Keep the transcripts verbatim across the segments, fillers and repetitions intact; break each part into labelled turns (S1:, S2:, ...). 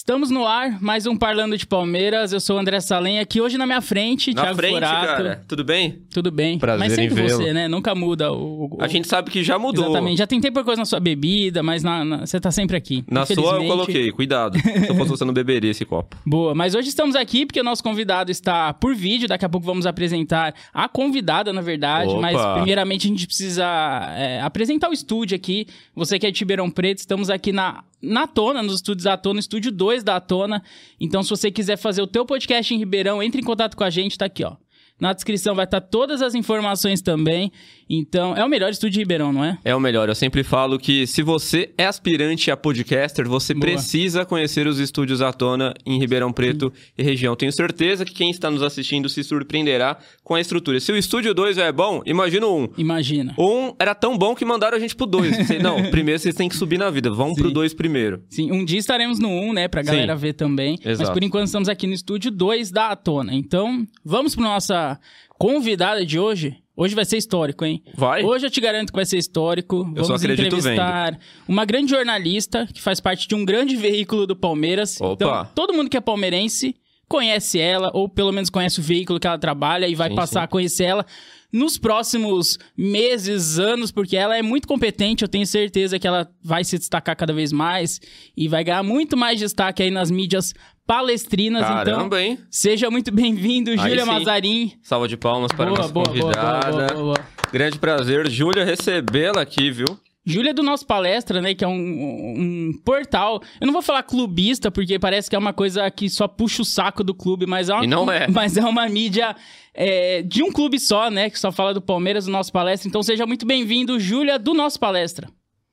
S1: Estamos no ar, mais um Parlando de Palmeiras. Eu sou o André Salem, aqui hoje na minha frente,
S2: na
S1: Thiago
S2: frente,
S1: Furato.
S2: Cara. Tudo bem?
S1: Tudo bem.
S2: Prazer
S1: mas sempre
S2: em vê-lo.
S1: você, né? Nunca muda o, o...
S2: A gente sabe que já mudou.
S1: Exatamente. Já tentei pôr coisa na sua bebida, mas na, na... você tá sempre aqui.
S2: Na sua eu coloquei, cuidado. Se eu fosse você, não beberia esse copo.
S1: Boa, mas hoje estamos aqui porque o nosso convidado está por vídeo. Daqui a pouco vamos apresentar a convidada, na verdade.
S2: Opa.
S1: Mas primeiramente a gente precisa é, apresentar o estúdio aqui. Você que é de Ribeirão Preto, estamos aqui na... na Tona, nos estúdios da Tona, estúdio dois da Tona. Então, se você quiser fazer o teu podcast em Ribeirão, entre em contato com a gente, tá aqui, ó. Na descrição vai estar todas as informações também. Então, é o melhor estúdio de Ribeirão, não é?
S2: É o melhor. Eu sempre falo que se você é aspirante a podcaster, você
S1: Boa.
S2: precisa conhecer os estúdios da Tona em Ribeirão Preto Sim. e região. Tenho certeza que quem está nos assistindo se surpreenderá com a estrutura. Se o estúdio dois é bom, imagina o um.
S1: Imagina.
S2: Um era tão bom que mandaram a gente pro dois. Não, primeiro vocês têm que subir na vida. Vão Sim. pro dois primeiro.
S1: Sim, um dia estaremos no um, né? Pra galera Sim. ver também.
S2: Exato.
S1: Mas por enquanto estamos aqui no estúdio dois da Tona. Então, vamos pra nossa convidada de hoje. Hoje vai ser histórico, hein?
S2: Vai?
S1: Hoje eu te garanto que vai ser histórico.
S2: Eu
S1: Vamos
S2: só acredito
S1: entrevistar
S2: vendo.
S1: uma grande jornalista que faz parte de um grande veículo do Palmeiras.
S2: Opa.
S1: Então, todo mundo que é palmeirense conhece ela, ou pelo menos conhece o veículo que ela trabalha e vai
S2: sim,
S1: passar
S2: sim.
S1: a conhecer ela nos próximos meses, anos, porque ela é muito competente. Eu tenho certeza que ela vai se destacar cada vez mais e vai ganhar muito mais destaque aí nas mídias palestrinas.
S2: Caramba,
S1: então,
S2: hein?
S1: Seja muito bem-vindo, Júlia Mazarin.
S2: Salva de palmas para
S1: boa,
S2: a nossa
S1: boa,
S2: convidada.
S1: Boa, boa, boa, boa.
S2: Grande prazer, Júlia, recebê-la aqui, viu?
S1: Júlia é do Nosso Palestra, né, que é um, um portal, eu não vou falar clubista, porque parece que é uma coisa que só puxa o saco do clube, mas é uma,
S2: e não é.
S1: Mas é uma mídia é, de um clube só, né, que só fala do Palmeiras, do Nosso Palestra. Então seja muito bem-vindo, Júlia, do Nosso Palestra.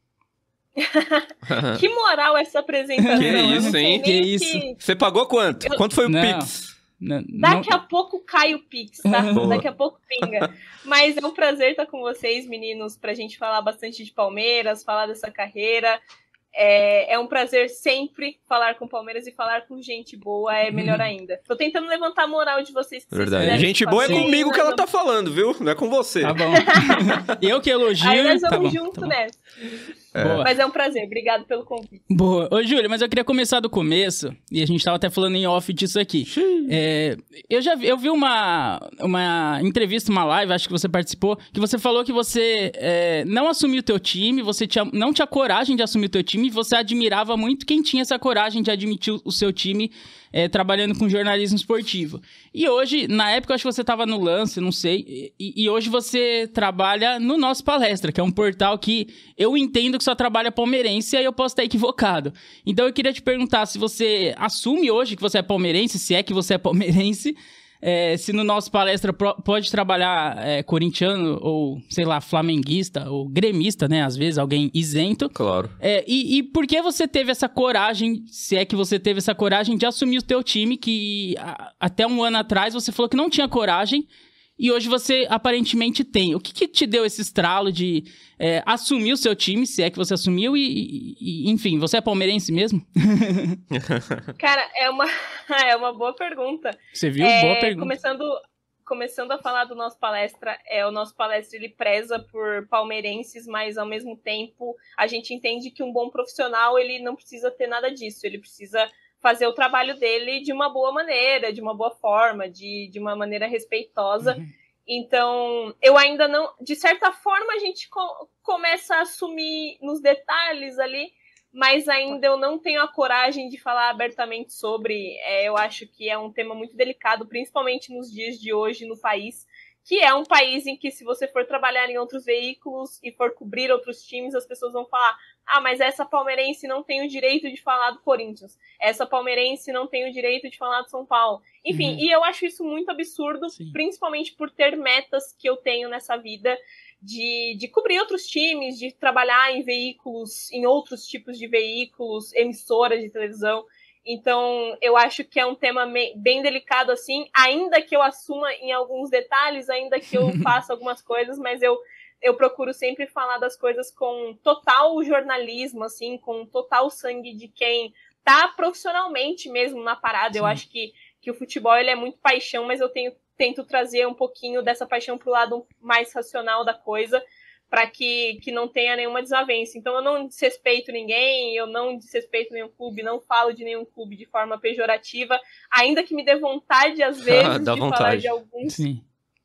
S3: Que moral essa apresentação.
S2: Que isso, hein?
S1: Que isso.
S3: Que...
S2: Você pagou quanto?
S3: Eu...
S2: Quanto foi o
S1: não.
S2: Pix?
S3: Não, Daqui não... a pouco cai o Pix, tá? Daqui a pouco pinga. Mas é um prazer estar com vocês, meninos, pra gente falar bastante de Palmeiras, falar dessa carreira. É, é um prazer sempre falar com Palmeiras e falar com gente boa, é melhor ainda. Tô tentando levantar a moral de vocês. Que
S2: Verdade.
S3: Vocês
S2: gente boa é comigo que ela tá falando, viu? Não é com você.
S1: Tá bom. Eu que elogio.
S3: Aí nós vamos
S1: tá bom,
S3: junto
S1: tá
S3: nessa.
S2: É.
S3: Mas é um prazer, obrigado pelo convite.
S1: Boa. Ô, Júlia, mas eu queria começar do começo, e a gente tava até falando em off disso aqui. É, eu já vi, eu vi uma, uma entrevista, uma live, acho que você participou, que você falou que você é, não assumiu o teu time, você tinha, não tinha coragem de assumir o teu time, e você admirava muito quem tinha essa coragem de admitir o, o seu time é, trabalhando com jornalismo esportivo. E hoje, na época, eu acho que você tava no Lance, não sei, e, e hoje você trabalha no Nosso Palestra, que é um portal que eu entendo que só trabalha palmeirense, e aí eu posso estar equivocado. Então eu queria te perguntar se você assume hoje que você é palmeirense, se é que você é palmeirense, é, se no Nosso Palestra pro, pode trabalhar é, corintiano ou, sei lá, flamenguista ou gremista, né? Às vezes, alguém isento.
S2: Claro.
S1: É, e, e por que você teve essa coragem, se é que você teve essa coragem de assumir o teu time, que a, até um ano atrás você falou que não tinha coragem, e hoje você aparentemente tem. O que, que te deu esse estralo de é, assumir o seu time, se é que você assumiu, e, e enfim, você é palmeirense mesmo?
S3: Cara, é uma, é uma boa pergunta.
S1: Você viu?
S3: É,
S1: boa pergunta.
S3: Começando, começando a falar do Nosso Palestra, é, o Nosso Palestra ele preza por palmeirenses, mas ao mesmo tempo a gente entende que um bom profissional ele não precisa ter nada disso, ele precisa fazer o trabalho dele de uma boa maneira, de uma boa forma, de, de uma maneira respeitosa. Uhum. Então, eu ainda não... De certa forma, a gente co- começa a assumir nos detalhes ali, mas ainda eu não tenho a coragem de falar abertamente sobre. É, eu acho que é um tema muito delicado, principalmente nos dias de hoje no país, que é um país em que, se você for trabalhar em outros veículos e for cobrir outros times, as pessoas vão falar: ah, mas essa palmeirense não tem o direito de falar do Corinthians, essa palmeirense não tem o direito de falar do São Paulo. Enfim, uhum. E eu acho isso muito absurdo, Sim. principalmente por ter metas que eu tenho nessa vida, de, de cobrir outros times, de trabalhar em veículos, em outros tipos de veículos, emissoras de televisão. Então, eu acho que é um tema bem delicado, assim, ainda que eu assuma em alguns detalhes, ainda que eu faça algumas coisas, mas eu, eu procuro sempre falar das coisas com total jornalismo, assim, com total sangue de quem tá profissionalmente mesmo na parada. Sim. Eu acho que, que o futebol ele é muito paixão, mas eu tenho, tento trazer um pouquinho dessa paixão pro lado mais racional da coisa, para que, que não tenha nenhuma desavença. Então eu não desrespeito ninguém, eu não desrespeito nenhum clube, não falo de nenhum clube de forma pejorativa, ainda que me dê vontade, às vezes, de
S2: vontade.
S3: falar de alguns.
S1: Sim.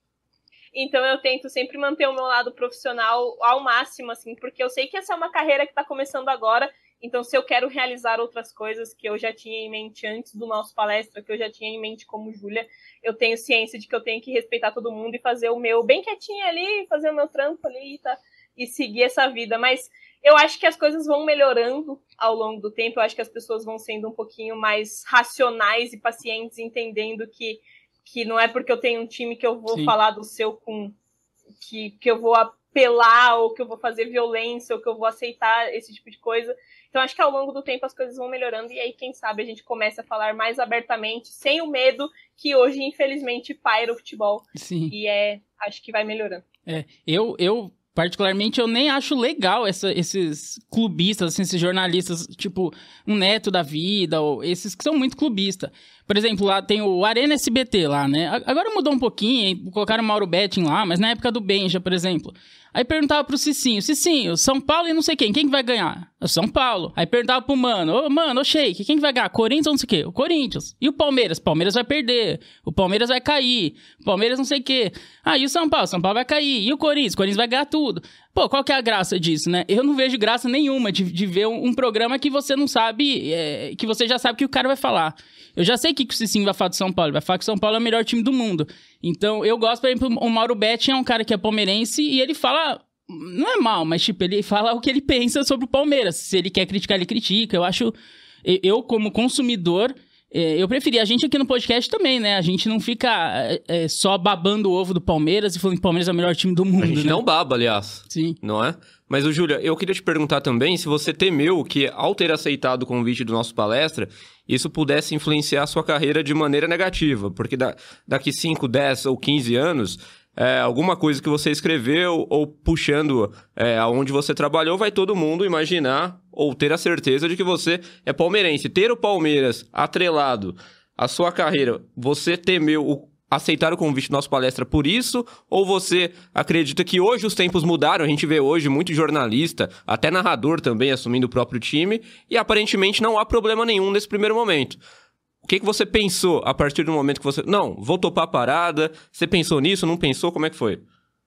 S3: Então eu tento sempre manter o meu lado profissional ao máximo, assim, porque eu sei que essa é uma carreira que está começando agora, então se eu quero realizar outras coisas que eu já tinha em mente antes do nosso palestra, que eu já tinha em mente como Júlia, eu tenho ciência de que eu tenho que respeitar todo mundo e fazer o meu bem quietinho ali, fazer o meu trampo ali, tá? E seguir essa vida. Mas eu acho que as coisas vão melhorando ao longo do tempo, eu acho que as pessoas vão sendo um pouquinho mais racionais e pacientes, entendendo que, que não é porque eu tenho um time que eu vou Sim. falar do seu com... Que, que eu vou apelar, ou que eu vou fazer violência, ou que eu vou aceitar esse tipo de coisa. Então, acho que ao longo do tempo as coisas vão melhorando, e aí, quem sabe, a gente começa a falar mais abertamente, sem o medo que hoje, infelizmente, paira o futebol.
S1: Sim.
S3: E é, acho que vai melhorando.
S1: É, eu, eu particularmente, eu nem acho legal essa, esses clubistas, assim, esses jornalistas, tipo, um Neto da vida, ou esses que são muito clubistas. Por exemplo, lá tem o Arena S B T lá, né? Agora mudou um pouquinho, colocaram o Mauro Betting lá, mas na época do Benja, por exemplo... Aí perguntava pro Cicinho, Cicinho, São Paulo e não sei quem, quem que vai ganhar? O São Paulo. Aí perguntava pro Mano, ô Mano, ô Sheik, quem que vai ganhar? Corinthians ou não sei o quê? O Corinthians. E o Palmeiras? Palmeiras vai perder. O Palmeiras vai cair. O Palmeiras não sei o quê. Ah, e o São Paulo? São Paulo vai cair. E o Corinthians? O Corinthians vai ganhar tudo. Pô, qual que é a graça disso, né? Eu não vejo graça nenhuma de, de ver um, um programa que você não sabe, é, que você já sabe que o cara vai falar. Eu já sei o que, que o Cicinho vai falar do São Paulo. Ele vai falar que o São Paulo é o melhor time do mundo. Então, eu gosto, por exemplo, o Mauro Betting é um cara que é palmeirense e ele fala... Não é mal, mas, tipo, ele fala o que ele pensa sobre o Palmeiras. Se ele quer criticar, ele critica. Eu acho... Eu, como consumidor, eu preferia... A gente aqui no podcast também, né? A gente não fica é, só babando o ovo do Palmeiras e falando que o Palmeiras é o melhor time do mundo,
S2: A gente
S1: né?
S2: não baba, aliás.
S1: Sim.
S2: Não é? Mas, ô, Júlia, eu queria te perguntar também se você temeu que, ao ter aceitado o convite do nosso palestra, isso pudesse influenciar a sua carreira de maneira negativa. Porque da, daqui cinco, dez ou quinze anos... É, alguma coisa que você escreveu ou puxando é, aonde você trabalhou, vai todo mundo imaginar ou ter a certeza de que você é palmeirense. Ter o Palmeiras atrelado à sua carreira, você temeu o, aceitar o convite do nosso palestra por isso? Ou você acredita que hoje os tempos mudaram? A gente vê hoje muito jornalista, até narrador também assumindo o próprio time, e aparentemente não há problema nenhum nesse primeiro momento. O que, que você pensou a partir do momento que você... Não, vou topar a parada. Você pensou nisso, não pensou? Como é que foi?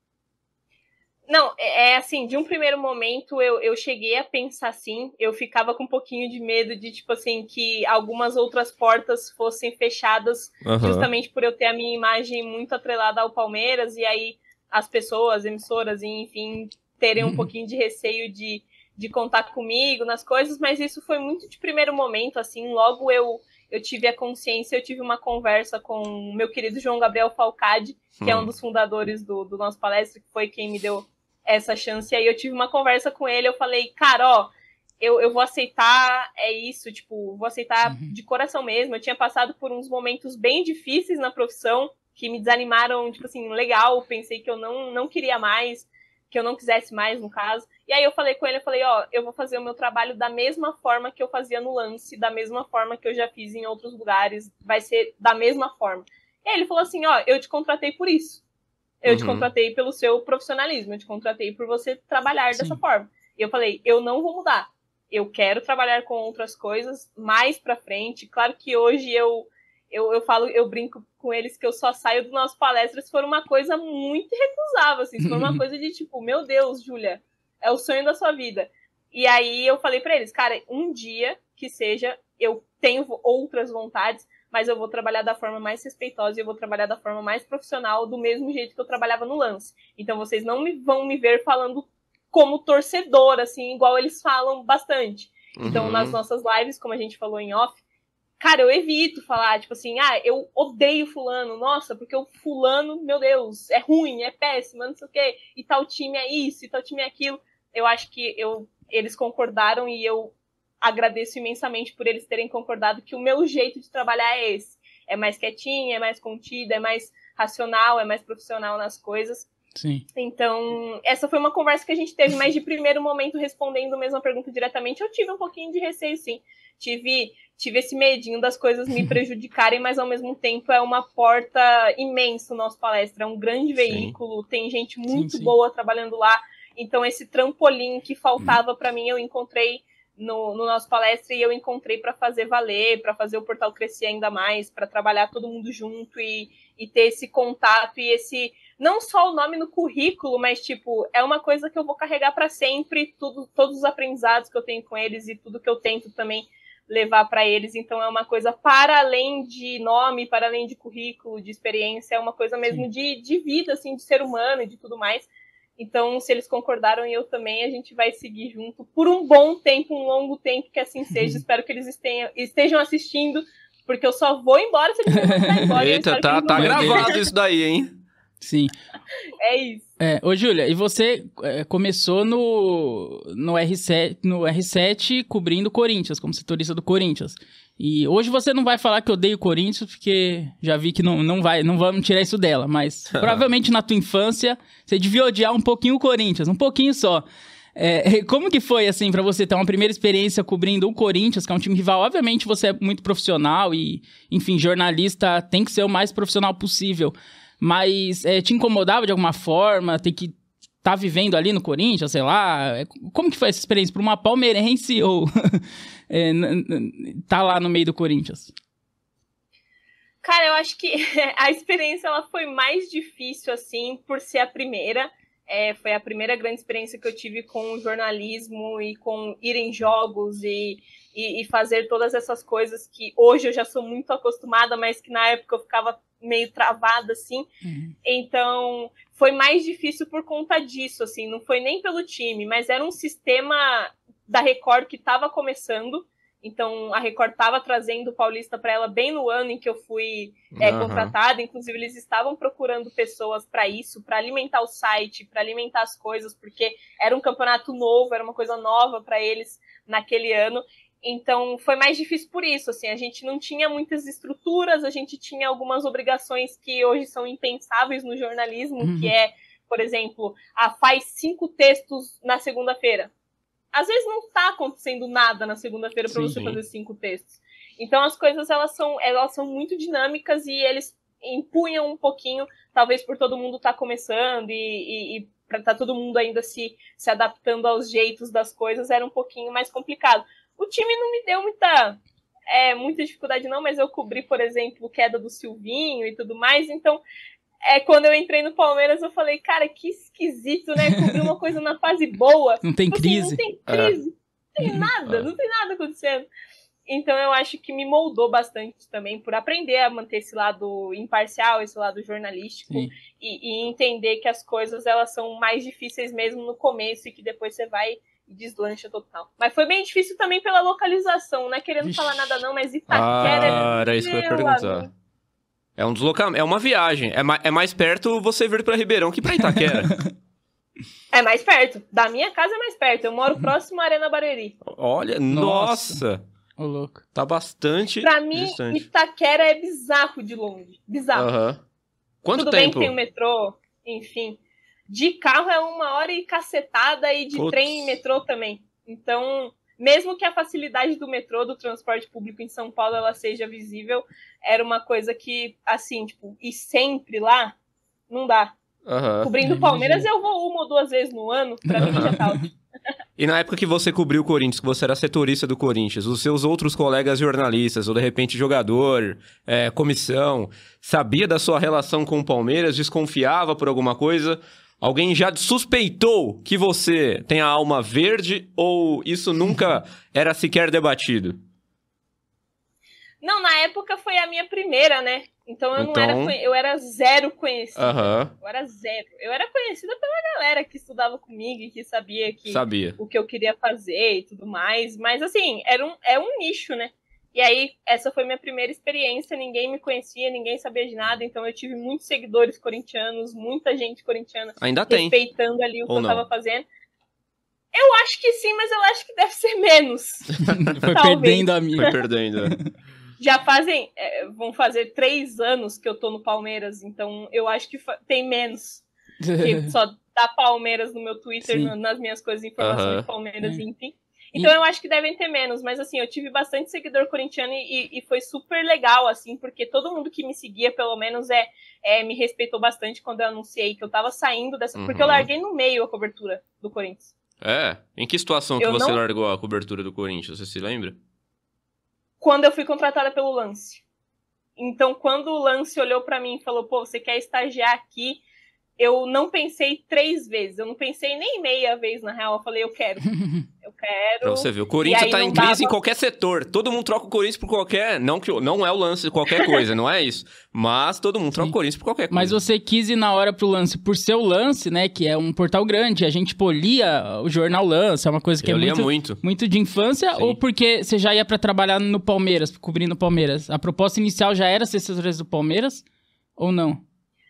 S3: Não, é assim, de um primeiro momento eu, eu cheguei a pensar assim. Eu ficava com um pouquinho de medo de, tipo assim, que algumas outras portas fossem fechadas, uhum. justamente por eu ter a minha imagem muito atrelada ao Palmeiras. E aí as pessoas, emissoras, enfim, terem um pouquinho de receio de, de contar comigo nas coisas. Mas isso foi muito de primeiro momento, assim, logo eu... Eu tive a consciência, eu tive uma conversa com o meu querido João Gabriel Falcade, que hum. é um dos fundadores do, do nosso palestra, que foi quem me deu essa chance. E aí eu tive uma conversa com ele, eu falei, cara, ó, eu, eu vou aceitar, é isso, tipo, vou aceitar uhum. de coração mesmo. Eu tinha passado por uns momentos bem difíceis na profissão, que me desanimaram, tipo assim, legal, pensei que eu não, não queria mais, que eu não quisesse mais, no caso. E aí eu falei com ele, eu falei, ó, eu vou fazer o meu trabalho da mesma forma que eu fazia no Lance, da mesma forma que eu já fiz em outros lugares, vai ser da mesma forma. E aí ele falou assim, ó, eu te contratei por isso. Eu uhum. te contratei pelo seu profissionalismo, eu te contratei por você trabalhar Sim. dessa forma. E eu falei, eu não vou mudar. Eu quero trabalhar com outras coisas mais pra frente. Claro que hoje eu, eu, eu falo, eu brinco com eles que eu só saio do nosso palestra se for uma coisa muito irrecusável, assim, se for uma coisa de tipo, meu Deus, Júlia, é o sonho da sua vida. E aí eu falei pra eles, cara, um dia que seja, eu tenho outras vontades, mas eu vou trabalhar da forma mais respeitosa e eu vou trabalhar da forma mais profissional, do mesmo jeito que eu trabalhava no Lance. Então vocês não me, vão me ver falando como torcedor, assim, igual eles falam bastante. Uhum. Então nas nossas lives, como a gente falou em off, cara, eu evito falar, tipo assim, ah, eu odeio fulano, nossa, porque o fulano, meu Deus, é ruim, é péssimo, não sei o quê, e tal time é isso, e tal time é aquilo. Eu acho que eu, eles concordaram e eu agradeço imensamente por eles terem concordado que o meu jeito de trabalhar é esse. É mais quietinho, é mais contido, é mais racional, é mais profissional nas coisas.
S1: Sim.
S3: Então, essa foi uma conversa que a gente teve, mas de primeiro momento, respondendo mesmo a pergunta diretamente, eu tive um pouquinho de receio, sim. Tive, tive esse medinho das coisas me prejudicarem, mas ao mesmo tempo é uma porta imensa o nosso palestra, é um grande veículo, sim. Tem gente muito sim, sim. boa trabalhando lá. Então, esse trampolim que faltava para mim, eu encontrei no, no nosso palestra e eu encontrei para fazer valer, para fazer o portal crescer ainda mais, para trabalhar todo mundo junto e, e ter esse contato e esse... Não só o nome no currículo, mas, tipo, é uma coisa que eu vou carregar para sempre, tudo, todos os aprendizados que eu tenho com eles e tudo que eu tento também levar para eles. Então, é uma coisa para além de nome, para além de currículo, de experiência, é uma coisa mesmo de, de vida, assim, de ser humano e de tudo mais. Então, se eles concordaram e eu também, a gente vai seguir junto por um bom tempo, um longo tempo, que assim seja. Espero que eles estejam, estejam assistindo, porque eu só vou embora se eles não vão embora.
S2: Eita, tá, tá gravado isso daí, hein?
S1: Sim.
S3: É isso.
S1: É, ô, Júlia, e você é, começou no, no, R sete, no R sete cobrindo o Corinthians, como setorista do Corinthians. E hoje você não vai falar que odeia o Corinthians, porque já vi que não, não vai, não vamos tirar isso dela, mas provavelmente na tua infância você devia odiar um pouquinho o Corinthians, um pouquinho só. É, como que foi, assim, pra você ter uma primeira experiência cobrindo o Corinthians, que é um time rival? Obviamente você é muito profissional e, enfim, jornalista tem que ser o mais profissional possível. Mas é, te incomodava de alguma forma ter que estar tá vivendo ali no Corinthians, sei lá? Como que foi essa experiência para uma palmeirense ou é, tá lá no meio do Corinthians?
S3: Cara, eu acho que a experiência ela foi mais difícil, assim, por ser a primeira. É, foi a primeira grande experiência que eu tive com jornalismo e com ir em jogos e, e, e fazer todas essas coisas que hoje eu já sou muito acostumada, mas que na época eu ficava meio travada, assim. Uhum. Então, foi mais difícil por conta disso, assim. Não foi nem pelo time, mas era um sistema da Record que estava começando. Então, a Record estava trazendo o Paulista para ela bem no ano em que eu fui é, uhum. contratada. Inclusive, eles estavam procurando pessoas para isso, para alimentar o site, para alimentar as coisas, porque era um campeonato novo, era uma coisa nova para eles naquele ano. Então, foi mais difícil por isso, assim, a gente não tinha muitas estruturas, a gente tinha algumas obrigações que hoje são impensáveis no jornalismo, uhum. que é, por exemplo, a faz cinco textos na segunda-feira. Às vezes não está acontecendo nada na segunda-feira para você fazer cinco textos. Então, as coisas, elas são, elas são muito dinâmicas e eles empunham um pouquinho, talvez por todo mundo estar tá começando e, e, e para estar tá todo mundo ainda se, se adaptando aos jeitos das coisas, era um pouquinho mais complicado. O time não me deu muita, é, muita dificuldade, não, mas eu cobri, por exemplo, queda do Silvinho e tudo mais. Então, é, quando eu entrei no Palmeiras, eu falei, cara, que esquisito, né? Cobrir uma coisa na fase boa.
S1: Não tem crise.
S3: Assim, não tem crise, é. não tem nada, é. não tem nada acontecendo. Então, eu acho que me moldou bastante também por aprender a manter esse lado imparcial, esse lado jornalístico e, e entender que as coisas, elas são mais difíceis mesmo no começo e que depois você vai... deslancha total. Mas foi bem difícil também pela localização, não é querendo Vixe. falar nada não, mas Itaquera...
S2: Ah, era isso que eu ia perguntar. É um deslocamento, é uma viagem. É, ma é mais perto você vir pra Ribeirão que pra Itaquera.
S3: É mais perto. Da minha casa é mais perto. Eu moro próximo à Arena Barueri.
S2: Olha, nossa!
S1: Ô, louco.
S2: Tá bastante
S3: Pra mim,
S2: distante.
S3: Itaquera é bizarro de longe. Bizarro.
S2: Uhum. Quanto
S3: Tudo
S2: tempo?
S3: bem que tem o metrô, enfim... De carro é uma hora e cacetada e de Putz. trem e metrô também. Então, mesmo que a facilidade do metrô, do transporte público em São Paulo, ela seja visível, era uma coisa que, assim, tipo, e sempre lá, não dá.
S2: Uhum.
S3: Cobrindo o Palmeiras, eu vou uma ou duas vezes no ano, pra mim já tá ótimo.
S2: E na época que você cobriu o Corinthians, que você era setorista do Corinthians, os seus outros colegas jornalistas, ou de repente jogador, é, comissão, sabia da sua relação com o Palmeiras, desconfiava por alguma coisa... Alguém já suspeitou que você tem a alma verde ou isso nunca era sequer debatido?
S3: Não, na época foi a minha primeira, né? Então eu então... não era eu era zero conhecida.
S2: Uhum.
S3: Eu era zero. Eu era conhecida pela galera que estudava comigo e que sabia que
S2: sabia.
S3: o que eu queria fazer e tudo mais. Mas assim, era um, é um nicho, né? E aí, essa foi minha primeira experiência, ninguém me conhecia, ninguém sabia de nada, então eu tive muitos seguidores corintianos, muita gente corintiana
S2: Ainda
S3: respeitando
S2: tem.
S3: ali o
S2: Ou
S3: que
S2: não?
S3: eu tava fazendo. Eu acho que sim, mas eu acho que deve ser menos.
S1: Foi perdendo a minha.
S2: Foi perdendo.
S3: Já fazem, é, vão fazer três anos que eu tô no Palmeiras, então eu acho que tem menos. Que só dá Palmeiras no meu Twitter, no, nas minhas coisas, informações uhum. de Palmeiras, enfim. Então
S1: E-
S3: eu acho que devem ter menos, mas assim, eu tive bastante seguidor corintiano e, e foi super legal, assim, porque todo mundo que me seguia, pelo menos, é, é me respeitou bastante quando eu anunciei que eu tava saindo dessa...
S2: Uhum.
S3: Porque eu larguei no meio a cobertura do Corinthians.
S2: É? Em que situação que
S3: Eu
S2: você
S3: não-
S2: largou a cobertura do Corinthians? Você se lembra?
S3: Quando eu fui contratada pelo Lance. Então, quando o Lance olhou pra mim e falou, pô, você quer estagiar aqui? Eu não pensei três vezes, eu não pensei nem meia vez, na real. Eu falei, eu quero, eu quero.
S2: Pra você ver, o
S3: E
S2: Corinthians
S3: aí
S2: tá
S3: não
S2: em crise
S3: dava-
S2: em qualquer setor. Todo mundo troca o Corinthians por qualquer... Não, que, não é o lance de qualquer coisa, não é isso. Mas todo mundo troca
S1: Sim.
S2: o Corinthians por qualquer coisa.
S1: Mas você quis ir na hora pro Lance por seu Lance, né? Que é um portal grande. A gente, pô, lia o jornal Lance, é uma coisa que
S2: Eu
S1: é
S2: lia
S1: muito,
S2: muito.
S1: muito de infância.
S2: Sim.
S1: Ou porque você já ia pra trabalhar no Palmeiras, cobrindo o Palmeiras? A proposta inicial já era ser assessor do Palmeiras? Ou não?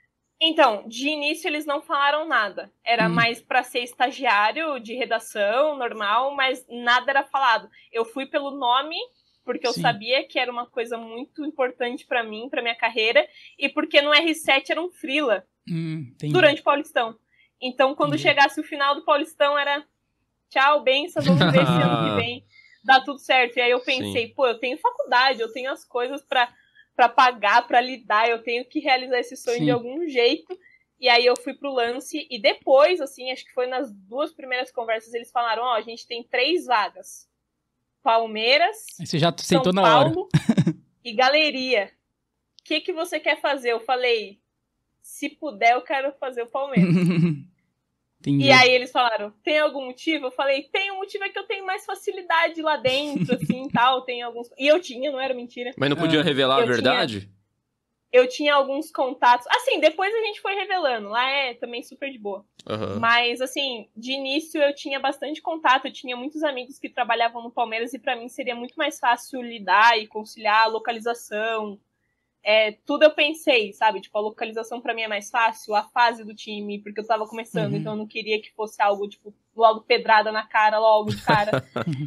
S3: Então, de início eles não falaram nada. Era
S1: Hum.
S3: mais pra ser estagiário de redação, normal, mas nada era falado. Eu fui pelo nome, porque eu
S1: Sim.
S3: sabia que era uma coisa muito importante pra mim, pra minha carreira, e porque no R sete era um freela
S1: Hum, entendi.
S3: durante o Paulistão. Então, quando
S1: Entendi.
S3: chegasse o final do Paulistão, era tchau, benção, vamos ver esse ano que vem. Dá tudo certo. E aí eu pensei,
S2: Sim.
S3: pô, eu tenho faculdade, eu tenho as coisas pra, pra pagar, pra lidar, eu tenho que realizar esse sonho
S1: Sim.
S3: de algum jeito. E aí eu fui pro Lance, e depois, assim, acho que foi nas duas primeiras conversas, eles falaram, ó, a gente tem três vagas. Palmeiras,
S1: Aí você já
S3: São
S1: aceitou na hora.
S3: Paulo e Galeria. O que, que você quer fazer? Eu falei, se puder, eu quero fazer o Palmeiras.
S1: Entendi.
S3: E aí eles falaram, tem algum motivo? Eu falei, tem um motivo, é que eu tenho mais facilidade lá dentro, assim, tal, tem alguns... E eu tinha, não era mentira.
S2: Mas não podia
S1: Ah.
S2: revelar a
S3: Eu
S2: verdade?
S3: Eu tinha alguns contatos... Assim, depois a gente foi revelando, lá é também super de boa.
S2: Aham.
S3: Mas, assim, de início eu tinha bastante contato, eu tinha muitos amigos que trabalhavam no Palmeiras e pra mim seria muito mais fácil lidar e conciliar a localização. É, tudo eu pensei, sabe? Tipo, a localização pra mim é mais fácil, a fase do time, porque eu tava começando,
S1: Uhum.
S3: então eu não queria que fosse algo, tipo, logo pedrada na cara, logo de cara.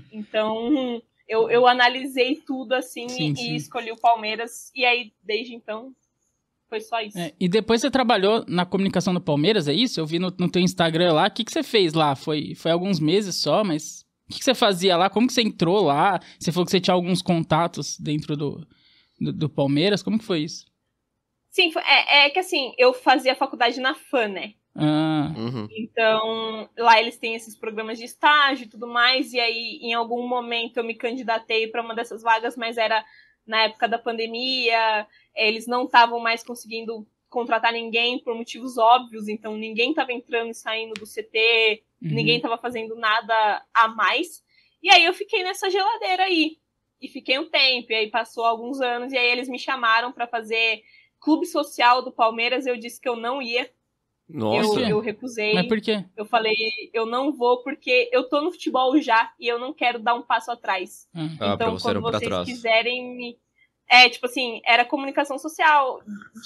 S3: Então, eu, eu analisei tudo, assim,
S1: Sim,
S3: e,
S1: sim.
S3: e escolhi o Palmeiras, e aí, desde então, foi só isso.
S1: É, e depois você trabalhou na comunicação do Palmeiras, é isso? Eu vi no, no teu Instagram lá. O que, que você fez lá? Foi, foi alguns meses só, mas... O que, que você fazia lá? Como que você entrou lá? Você falou que você tinha alguns contatos dentro do, do, do Palmeiras. Como que foi isso?
S3: Sim, foi- é, é que assim, eu fazia faculdade na F A N, né?
S1: Ah,
S2: Uhum.
S3: Então, lá eles têm esses programas de estágio e tudo mais, e aí, em algum momento, eu me candidatei para uma dessas vagas, mas era na época da pandemia, eles não estavam mais conseguindo contratar ninguém por motivos óbvios, então ninguém estava entrando e saindo do C T,
S1: uhum.
S3: ninguém estava fazendo nada a mais, e aí eu fiquei nessa geladeira aí, e fiquei um tempo, e aí passou alguns anos, e aí eles me chamaram para fazer clube social do Palmeiras, eu disse que eu não ia,
S2: Nossa.
S3: eu, eu recusei.
S1: Mas por quê?
S3: Eu falei, eu não vou porque eu tô no futebol já e eu não quero dar um passo atrás.
S1: Ah,
S2: Ah, pra
S3: Então,
S2: você era
S3: quando
S2: pra
S3: vocês
S2: trás.
S3: quiserem me... É, tipo assim, era comunicação social,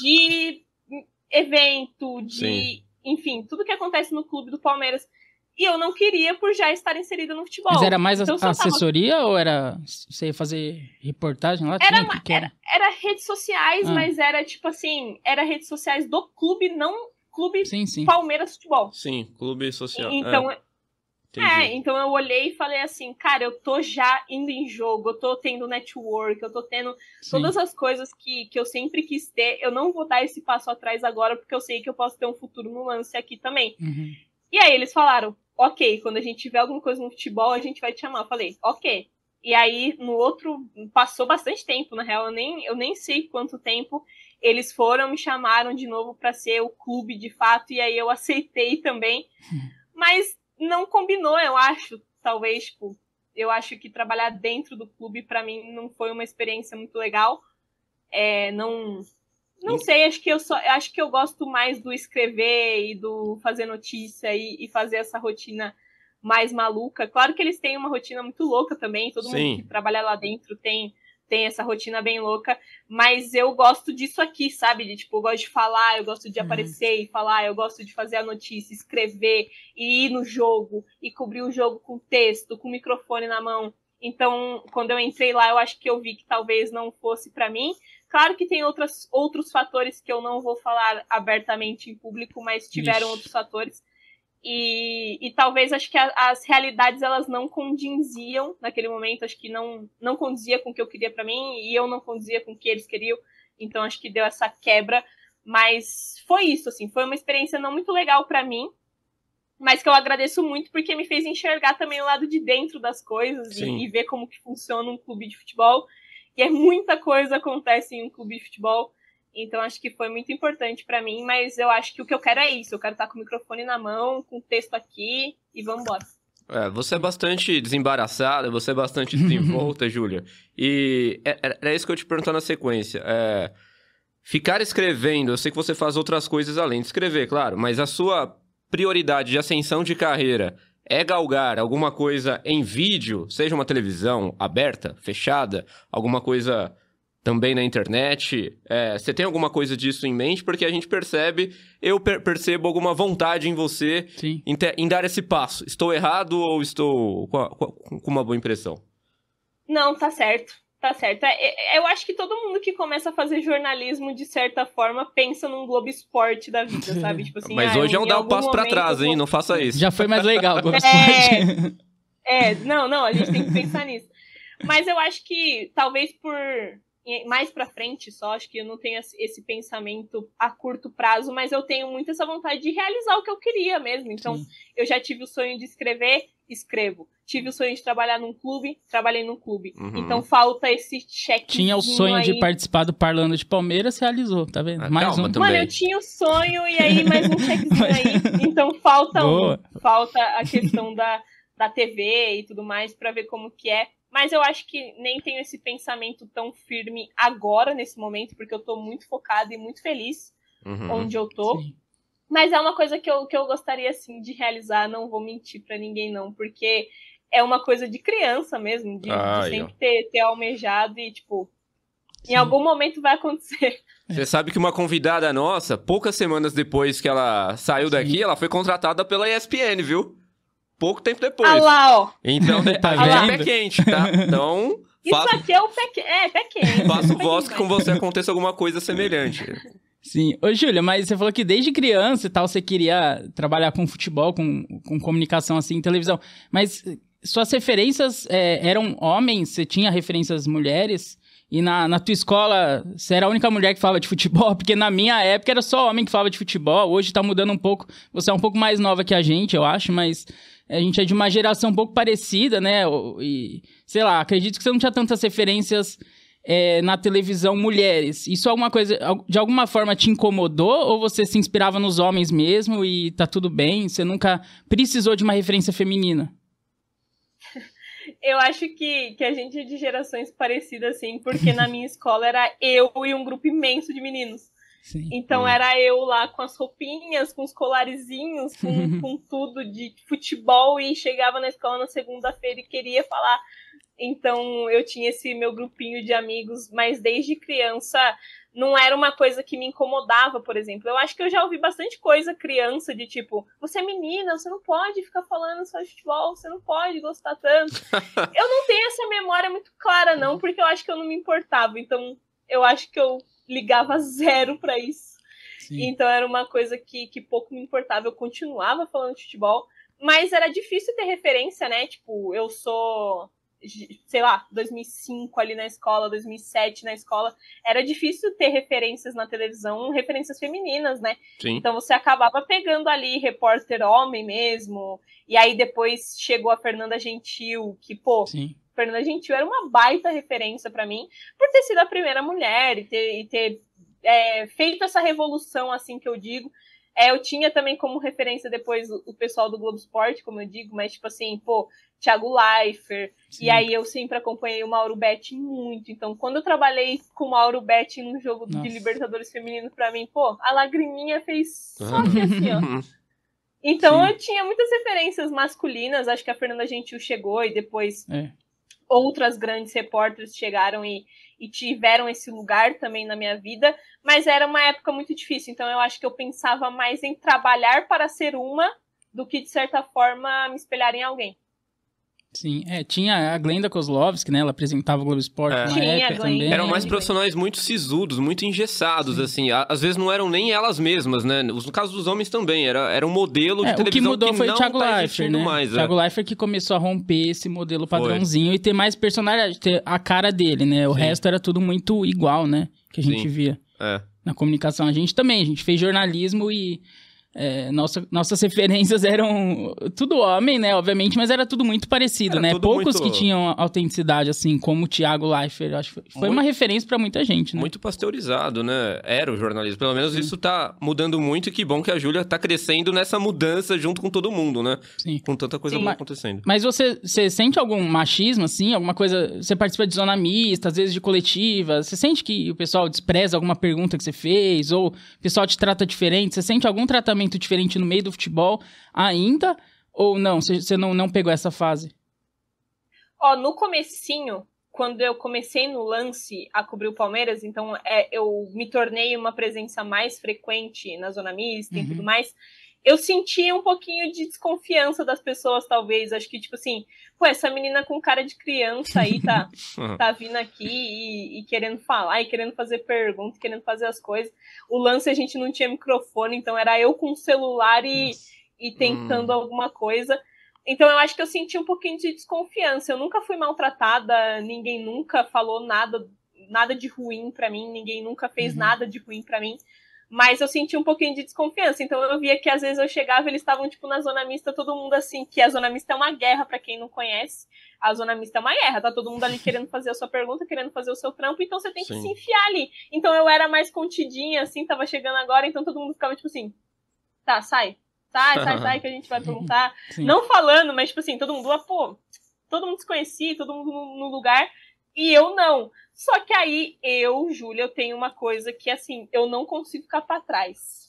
S3: de evento, de...
S2: Sim.
S3: Enfim, tudo que acontece no clube do Palmeiras. E eu não queria por já estar inserida no futebol.
S1: Mas era mais
S3: Então,
S1: a-
S3: se eu tava-
S1: assessoria ou era... Você ia fazer reportagem lá?
S3: Era
S1: Tinha, o que que era?
S3: Era redes sociais,
S1: Ah.
S3: mas era tipo assim, era redes sociais do clube, não clube
S1: Sim, sim.
S3: Palmeiras Futebol.
S2: Sim, clube social.
S3: Então,
S2: É,
S3: É,
S2: entendi.
S3: então eu olhei e falei assim, cara, eu tô já indo em jogo, eu tô tendo network, eu tô tendo
S1: Sim.
S3: todas as coisas que, que eu sempre quis ter, eu não vou dar esse passo atrás agora, porque eu sei que eu posso ter um futuro no Lance aqui também.
S1: Uhum.
S3: E aí eles falaram, ok, quando a gente tiver alguma coisa no futebol, a gente vai te chamar. Eu falei, ok. E aí, no outro, passou bastante tempo, na real, eu nem, eu nem sei quanto tempo, eles foram, me chamaram de novo pra ser o clube de fato, e aí eu aceitei também. Mas não combinou, eu acho, talvez, tipo, eu acho que trabalhar dentro do clube, pra mim, não foi uma experiência muito legal. É, não... Não sei, acho que eu só, acho que eu gosto mais do escrever e do fazer notícia e, e fazer essa rotina mais maluca. Claro que eles têm uma rotina muito louca também, todo
S2: Sim.
S3: mundo que trabalha lá dentro tem, tem essa rotina bem louca, mas eu gosto disso aqui, sabe? De, tipo, eu gosto de falar, eu gosto de
S1: Uhum.
S3: aparecer e falar, eu gosto de fazer a notícia, escrever e ir no jogo e cobrir o jogo com texto, com o microfone na mão. Então, quando eu entrei lá, eu acho que eu vi que talvez não fosse pra mim. Claro que tem outras, outros fatores que eu não vou falar abertamente em público, mas tiveram
S1: Ixi.
S3: outros fatores. E, e talvez acho que a, as realidades elas não condiziam naquele momento, acho que não, não condizia com o que eu queria para mim e eu não condizia com o que eles queriam, então acho que deu essa quebra, mas foi isso, assim, foi uma experiência não muito legal para mim, mas que eu agradeço muito porque me fez enxergar também o lado de dentro das coisas e, e ver como que funciona um clube de futebol, e é muita coisa acontece em um clube de futebol. Então, acho que foi muito importante para mim, mas eu acho que o que eu quero é isso. Eu quero estar com o microfone na mão, com o texto aqui e vamos embora.
S2: É, você é bastante desembaraçada, você é bastante desenvolta, Júlia. E era isso que eu te perguntar na sequência. É, ficar escrevendo, eu sei que você faz outras coisas além de escrever, claro, mas a sua prioridade de ascensão de carreira é galgar alguma coisa em vídeo, seja uma televisão aberta, fechada, alguma coisa... também na internet, é, você tem alguma coisa disso em mente? Porque a gente percebe, eu per- percebo alguma vontade em você em, te- em dar esse passo. Estou errado ou estou com, a, com uma boa impressão?
S3: Não, tá certo, tá certo. É, é, eu acho que todo mundo que começa a fazer jornalismo, de certa forma, pensa num Globo Esporte da vida, sabe? Tipo assim,
S2: Mas
S3: ah,
S2: hoje é um dar um passo
S3: momento,
S2: pra trás, hein? Não faça isso.
S1: Já foi mais legal o Globo
S3: é,
S1: Esporte.
S3: É, não, não, a gente tem que pensar nisso. Mas eu acho que, talvez por... mais pra frente só, acho que eu não tenho esse pensamento a curto prazo, mas eu tenho muito essa vontade de realizar o que eu queria mesmo. Então, sim, eu já tive o sonho de escrever, escrevo. Tive o sonho de trabalhar num clube, trabalhei num clube. Uhum. Então, falta esse check.
S1: Tinha o sonho aí de participar do Parlando de Palmeiras, realizou, tá vendo?
S2: Ah,
S1: mais um.
S2: Também.
S3: Mano, eu tinha o sonho e aí mais um checkzinho aí. Então, falta um. Falta a questão da, da T V e tudo mais pra ver como que é. Mas eu acho que nem tenho esse pensamento tão firme agora, nesse momento, porque eu tô muito focada e muito feliz uhum. onde eu tô. Sim. Mas é uma coisa que eu, que eu gostaria, assim, de realizar, não vou mentir pra ninguém, não, porque é uma coisa de criança mesmo, de, ah, de sempre ter, ter almejado e, tipo, sim, em algum momento vai acontecer.
S2: Você sabe que uma convidada nossa, poucas semanas depois que ela saiu sim. daqui, ela foi contratada pela E S P N, viu? Pouco tempo depois.
S3: Ah lá, ó.
S2: Então, tá já é pé quente, tá? Então...
S3: Isso faço... aqui é o pé, que... é, pé quente.
S2: Faço voz que com você aconteça alguma coisa semelhante.
S1: Sim. Ô, Júlia, mas você falou que desde criança e tal, você queria trabalhar com futebol, com, com comunicação, assim, em televisão. Mas suas referências é, eram homens? Você tinha referências mulheres? E na, na tua escola, você era a única mulher que falava de futebol? Porque na minha época era só homem que falava de futebol. Hoje tá mudando um pouco. Você é um pouco mais nova que a gente, eu acho, mas a gente é de uma geração um pouco parecida, né? E, sei lá, acredito que você não tinha tantas referências é, na televisão mulheres. Isso alguma coisa, de alguma forma te incomodou? Ou você se inspirava nos homens mesmo e tá tudo bem? Você nunca precisou de uma referência feminina?
S3: Eu acho que, que a gente é de gerações parecidas, assim, porque na minha escola era eu e um grupo imenso de meninos. Sim. Então hum. era eu lá com as roupinhas, com os colarizinhos, com, com tudo de futebol e chegava na escola na segunda-feira e queria falar. Então eu tinha esse meu grupinho de amigos, mas desde criança não era uma coisa que me incomodava, por exemplo. Eu acho que eu já ouvi bastante coisa criança de tipo, você é menina, você não pode ficar falando só de futebol, você não pode gostar tanto. Eu não tenho essa memória muito clara, não, porque eu acho que eu não me importava. Então eu acho que eu ligava zero pra isso. Sim. Então era uma coisa que, que pouco me importava. Eu continuava falando de futebol, mas era difícil ter referência, né? Tipo, eu sou... sei lá, dois mil e cinco ali na escola, dois mil e sete na escola, era difícil ter referências na televisão, referências femininas, né? Sim. Então você acabava pegando ali repórter homem mesmo, e aí depois chegou a Fernanda Gentil, que, pô, sim, Fernanda Gentil era uma baita referência pra mim, por ter sido a primeira mulher e ter, e ter é, feito essa revolução, assim que eu digo. É, eu tinha também como referência depois o, o pessoal do Globo Esporte, como eu digo, mas tipo assim, pô, Thiago Leifert, sim, e aí eu sempre acompanhei o Mauro Betti muito, então quando eu trabalhei com o Mauro Betti no jogo Nossa. de Libertadores feminino pra mim, pô, a lagriminha fez só que assim, ó. Então sim, eu tinha muitas referências masculinas, acho que a Fernanda Gentil chegou e depois é. outras grandes repórteres chegaram e, e tiveram esse lugar também na minha vida, mas era uma época muito difícil, então eu acho que eu pensava mais em trabalhar para ser uma do que, de certa forma, me espelhar em alguém.
S1: Sim, é, tinha a Glenda Kozlovski, né? Ela apresentava o Globo Esporte
S2: É.
S1: na
S3: Tinha,
S1: época
S3: a Glenda.
S1: também.
S2: Eram mais profissionais muito sisudos, muito engessados,
S1: Sim.
S2: assim. Á- Às vezes não eram nem elas mesmas, né? No caso dos homens também. Era, era um modelo de
S1: É, o que
S2: televisão
S1: mudou
S2: que
S1: foi o
S2: não
S1: Thiago
S2: tá
S1: Leifert,
S2: existindo
S1: né?
S2: mais.
S1: Thiago
S2: é.
S1: Leifert que começou a romper esse modelo padrãozinho e ter mais personalidade, ter a cara dele, né? O
S2: Sim.
S1: resto era tudo muito igual, né? Que a gente
S2: Sim.
S1: via
S2: É.
S1: na comunicação. A gente também, a gente fez jornalismo e é, nossa, nossas referências eram tudo homem, né? Obviamente, mas era tudo muito parecido,
S2: Era
S1: né?
S2: tudo
S1: Poucos
S2: muito-
S1: que tinham autenticidade, assim, como o Thiago Leifert. Acho que foi, foi
S2: Muito-
S1: uma referência pra muita gente, né?
S2: Muito pasteurizado, né? Era o jornalismo. Pelo menos isso tá mudando muito e que bom que a Júlia tá crescendo nessa mudança junto com todo mundo, né?
S1: Sim.
S2: Com tanta coisa
S3: Sim.
S2: boa
S1: Ma-
S2: acontecendo.
S1: Mas você, você sente algum machismo, assim? Alguma coisa... Você participa de zona mista, às vezes de coletiva. Você sente que o pessoal despreza alguma pergunta que você fez? Ou o pessoal te trata diferente? Você sente algum tratamento diferente no meio do futebol ainda? Ou não? Você, você não, não pegou essa fase?
S3: Ó, no comecinho, quando eu comecei no lance a cobrir o Palmeiras, então é, eu me tornei uma presença mais frequente na zona mista e
S1: Uhum.
S3: tudo mais, eu sentia um pouquinho de desconfiança das pessoas, talvez. Acho que, tipo assim, pô, essa menina com cara de criança aí tá, tá vindo aqui e, e querendo falar, e querendo fazer perguntas, querendo fazer as coisas. O lance a gente não tinha microfone, então era eu com o celular e, e tentando
S2: Hum.
S3: alguma coisa. Então eu acho que eu senti um pouquinho de desconfiança. Eu nunca fui maltratada, ninguém nunca falou nada, nada de ruim pra mim, ninguém nunca fez
S1: Uhum.
S3: nada de ruim pra mim. Mas eu senti um pouquinho de desconfiança. Então eu via que às vezes eu chegava e eles estavam, tipo, na zona mista, todo mundo assim, que a zona mista é uma guerra, pra quem não conhece. A zona mista é uma guerra, tá todo mundo ali querendo fazer a sua pergunta, querendo fazer o seu trampo, então você tem que
S2: Sim.
S3: se enfiar ali. Então eu era mais contidinha, assim, tava chegando agora, então todo mundo ficava, tipo assim, tá, sai. Sai, sai, sai, que a gente vai perguntar.
S1: Sim.
S3: Não falando, mas, tipo assim, todo mundo, ah, pô, todo mundo se conhecia, todo mundo no, no lugar, e eu não. Só que aí, eu, Júlia, eu tenho uma coisa que, assim, eu não consigo ficar pra trás.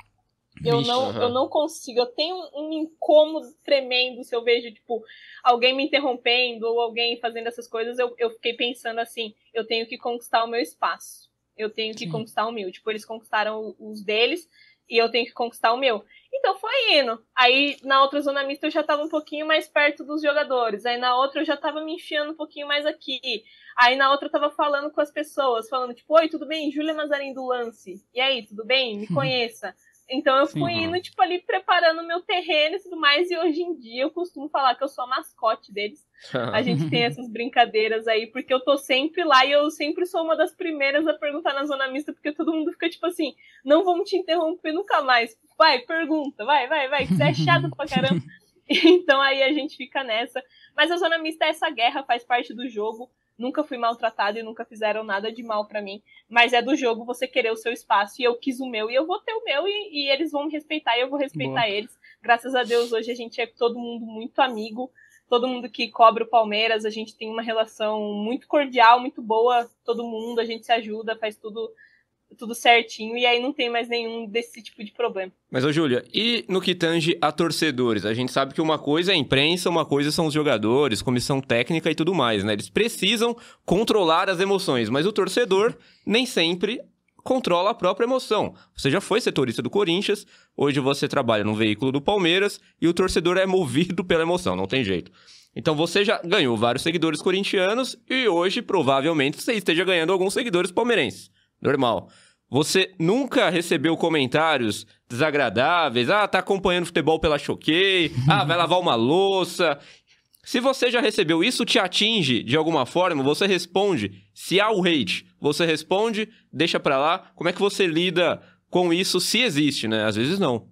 S3: Eu
S1: Vixe.
S3: não,
S2: Aham.
S3: eu não consigo, eu tenho um, um incômodo tremendo se eu vejo, tipo, alguém me interrompendo ou alguém fazendo essas coisas, eu, eu fiquei pensando assim, eu tenho que conquistar o meu espaço. Eu tenho que
S1: Sim.
S3: conquistar o meu. Tipo, eles conquistaram os deles e eu tenho que conquistar o meu. Então foi indo. Aí na outra zona mista eu já tava um pouquinho mais perto dos jogadores. Aí na outra eu já tava me enfiando um pouquinho mais aqui. Aí na outra eu tava falando com as pessoas, falando tipo, oi, tudo bem? Júlia Mazarin do Lance. E aí, tudo bem? Me conheça. Então eu fui
S1: Sim.
S3: indo, tipo, ali preparando o meu terreno e tudo mais. E hoje em dia eu costumo falar que eu sou a mascote deles. A gente tem essas brincadeiras aí, porque eu tô sempre lá e eu sempre sou uma das primeiras a perguntar na zona mista, porque todo mundo fica tipo assim, não vamos te interromper nunca mais. Vai, pergunta, vai, vai, vai, que você é chato pra caramba. Então aí a gente fica nessa. Mas a zona mista é essa guerra, faz parte do jogo. Nunca fui maltratada e nunca fizeram nada de mal pra mim. Mas é do jogo você querer o seu espaço e eu quis o meu e eu vou ter o meu e, e eles vão me respeitar e eu vou respeitar
S1: Boa.
S3: eles. Graças a Deus hoje a gente é todo mundo muito amigo. Todo mundo que cobre o Palmeiras, a gente tem uma relação muito cordial, muito boa. Todo mundo, a gente se ajuda, faz tudo, tudo certinho. E aí não tem mais nenhum desse tipo de problema.
S2: Mas, ô Júlia, e no que tange a torcedores? A gente sabe que uma coisa é a imprensa, uma coisa são os jogadores, comissão técnica e tudo mais, né? Eles precisam controlar as emoções, mas o torcedor nem sempre controla a própria emoção. Você já foi setorista do Corinthians, hoje você trabalha no veículo do Palmeiras e o torcedor é movido pela emoção, não tem jeito. Então você já ganhou vários seguidores corintianos e hoje provavelmente você esteja ganhando alguns seguidores palmeirenses. Normal. Você nunca recebeu comentários desagradáveis? Ah, tá acompanhando futebol pela Choquei. Ah, vai lavar uma louça. Se você já recebeu isso, te atinge de alguma forma, você responde. Se há o hate, você responde, deixa pra lá. Como é que você lida com isso, se existe, né? Às vezes não.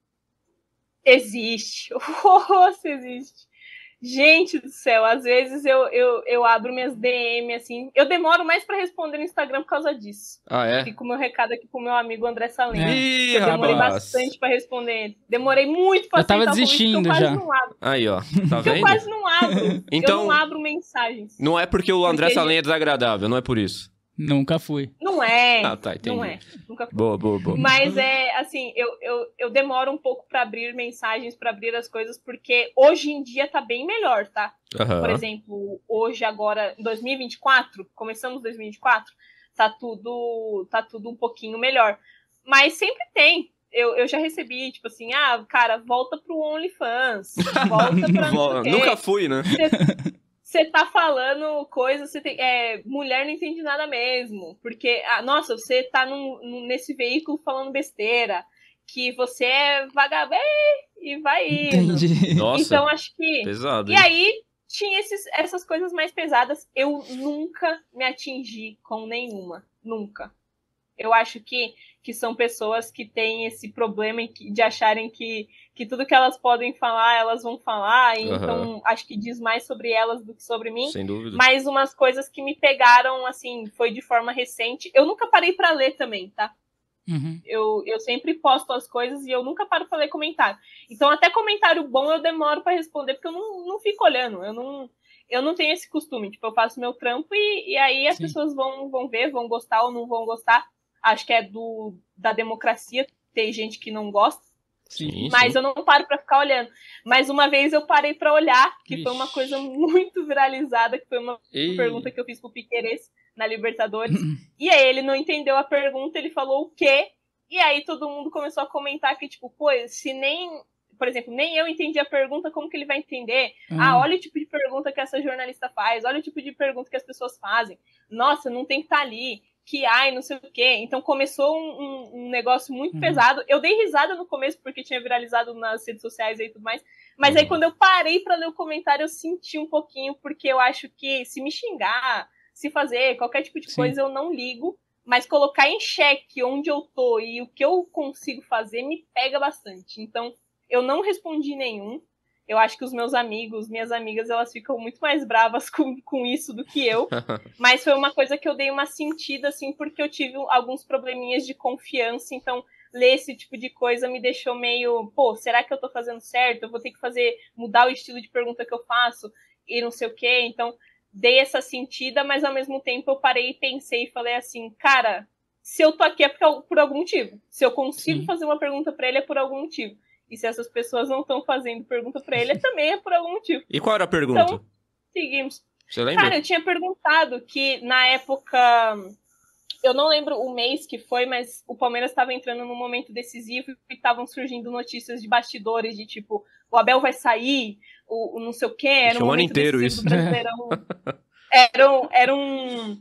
S3: Existe. Oh, se existe. Gente do céu, às vezes eu, eu, eu abro minhas D M, assim. Eu demoro mais pra responder no Instagram por causa disso.
S2: Ah, é?
S3: Fica o meu recado aqui pro meu amigo André Salem.
S2: Ih,
S3: Eu demorei
S2: rapaz.
S3: bastante pra responder ele. Demorei muito pra
S1: Eu tava
S3: aceitar o convite,
S1: desistindo
S3: porque eu quase
S1: já.
S3: não abro.
S2: Aí, ó. Tá
S3: Porque eu
S2: vendo?
S3: quase não abro.
S2: Então-
S3: Eu não abro mensagens.
S2: Não é porque o André
S3: Porque-
S2: Salem é desagradável, não é por isso.
S1: Nunca fui.
S3: Não é.
S2: Ah, tá, entendi.
S3: Não é. Nunca fui.
S2: Boa, boa, boa.
S3: Mas é assim, eu, eu, eu demoro um pouco pra abrir mensagens, pra abrir as coisas, porque hoje em dia tá bem melhor, tá?
S2: Aham.
S3: Por exemplo, hoje, agora, em dois mil e vinte e quatro, começamos dois mil e vinte e quatro, tá tudo, tá tudo um pouquinho melhor. Mas sempre tem. Eu, eu já recebi, tipo assim, ah, cara, volta pro OnlyFans, volta pra não sei o quê.
S2: Nunca fui, né?
S3: Você tá falando coisa, você tem, é, mulher não entende nada mesmo, porque, ah, nossa, você tá num, num, nesse veículo falando besteira, que você é vagabundo e vai indo.
S1: Entendi.
S2: Nossa,
S3: então, acho que...
S2: pesado,
S3: e
S2: hein?
S3: aí, tinha esses, essas coisas mais pesadas, eu nunca me atingi com nenhuma, nunca. Eu acho que, que são pessoas que têm esse problema de acharem que, que tudo que elas podem falar, elas vão falar. E uhum. Então, acho que diz mais sobre elas do que sobre mim.
S2: Sem dúvida.
S3: Mas umas coisas que me pegaram, assim, foi de forma recente. Eu nunca parei pra ler também, tá?
S1: Uhum.
S3: Eu, eu sempre posto as coisas e eu nunca paro pra ler comentário. Então, até comentário bom eu demoro pra responder, porque eu não, não fico olhando. Eu não... Eu não tenho esse costume. Tipo, eu faço meu trampo e, e aí as Sim. pessoas vão, vão ver, vão gostar ou não vão gostar. Acho que é do, da democracia, tem gente que não gosta,
S2: sim,
S3: mas
S2: sim.
S3: eu não paro pra ficar olhando. Mas uma vez eu parei pra olhar, que Ixi. Foi uma coisa muito viralizada, que foi uma Ei. Pergunta que eu fiz pro Piquerez na Libertadores, e aí ele não entendeu a pergunta, ele falou o quê? E aí todo mundo começou a comentar que, tipo, pô, se nem... Por exemplo, nem eu entendi a pergunta, como que ele vai entender? Uhum. Ah, olha o tipo de pergunta que essa jornalista faz, olha o tipo de pergunta que as pessoas fazem. Nossa, não tem que estar ali. Que ai, não sei o quê. Então começou um, um, um negócio muito uhum. pesado. Eu dei risada no começo, porque tinha viralizado nas redes sociais e tudo mais. Mas uhum. aí quando eu parei pra ler o comentário, eu senti um pouquinho, porque eu acho que se me xingar, se fazer qualquer tipo de Sim. coisa, eu não ligo. Mas colocar em xeque onde eu tô e o que eu consigo fazer me pega bastante. Então, eu não respondi nenhum. Eu acho que os meus amigos, minhas amigas, elas ficam muito mais bravas com, com isso do que eu. Mas foi uma coisa que eu dei uma sentida, assim, porque eu tive alguns probleminhas de confiança. Então, ler esse tipo de coisa me deixou meio... Pô, será que eu tô fazendo certo? Eu vou ter que fazer... Mudar o estilo de pergunta que eu faço e não sei o quê. Então, dei essa sentida, mas ao mesmo tempo eu parei e pensei e falei assim, cara, se eu tô aqui é por, por algum motivo. Se eu consigo Sim. fazer uma pergunta pra ele é por algum motivo. E se essas pessoas não estão fazendo pergunta pra ele, também é por algum motivo.
S2: E qual era a pergunta?
S3: Então, seguimos.
S2: Você lembra?
S3: Cara, eu tinha perguntado que na época... Eu não lembro o mês que foi, mas o Palmeiras estava entrando num momento decisivo e estavam surgindo notícias de bastidores, de tipo, o Abel vai sair, o, o não sei o quê. Era um
S2: ano
S3: momento
S2: inteiro
S3: decisivo
S2: isso.
S3: do Brasileirão. Era, um, era um,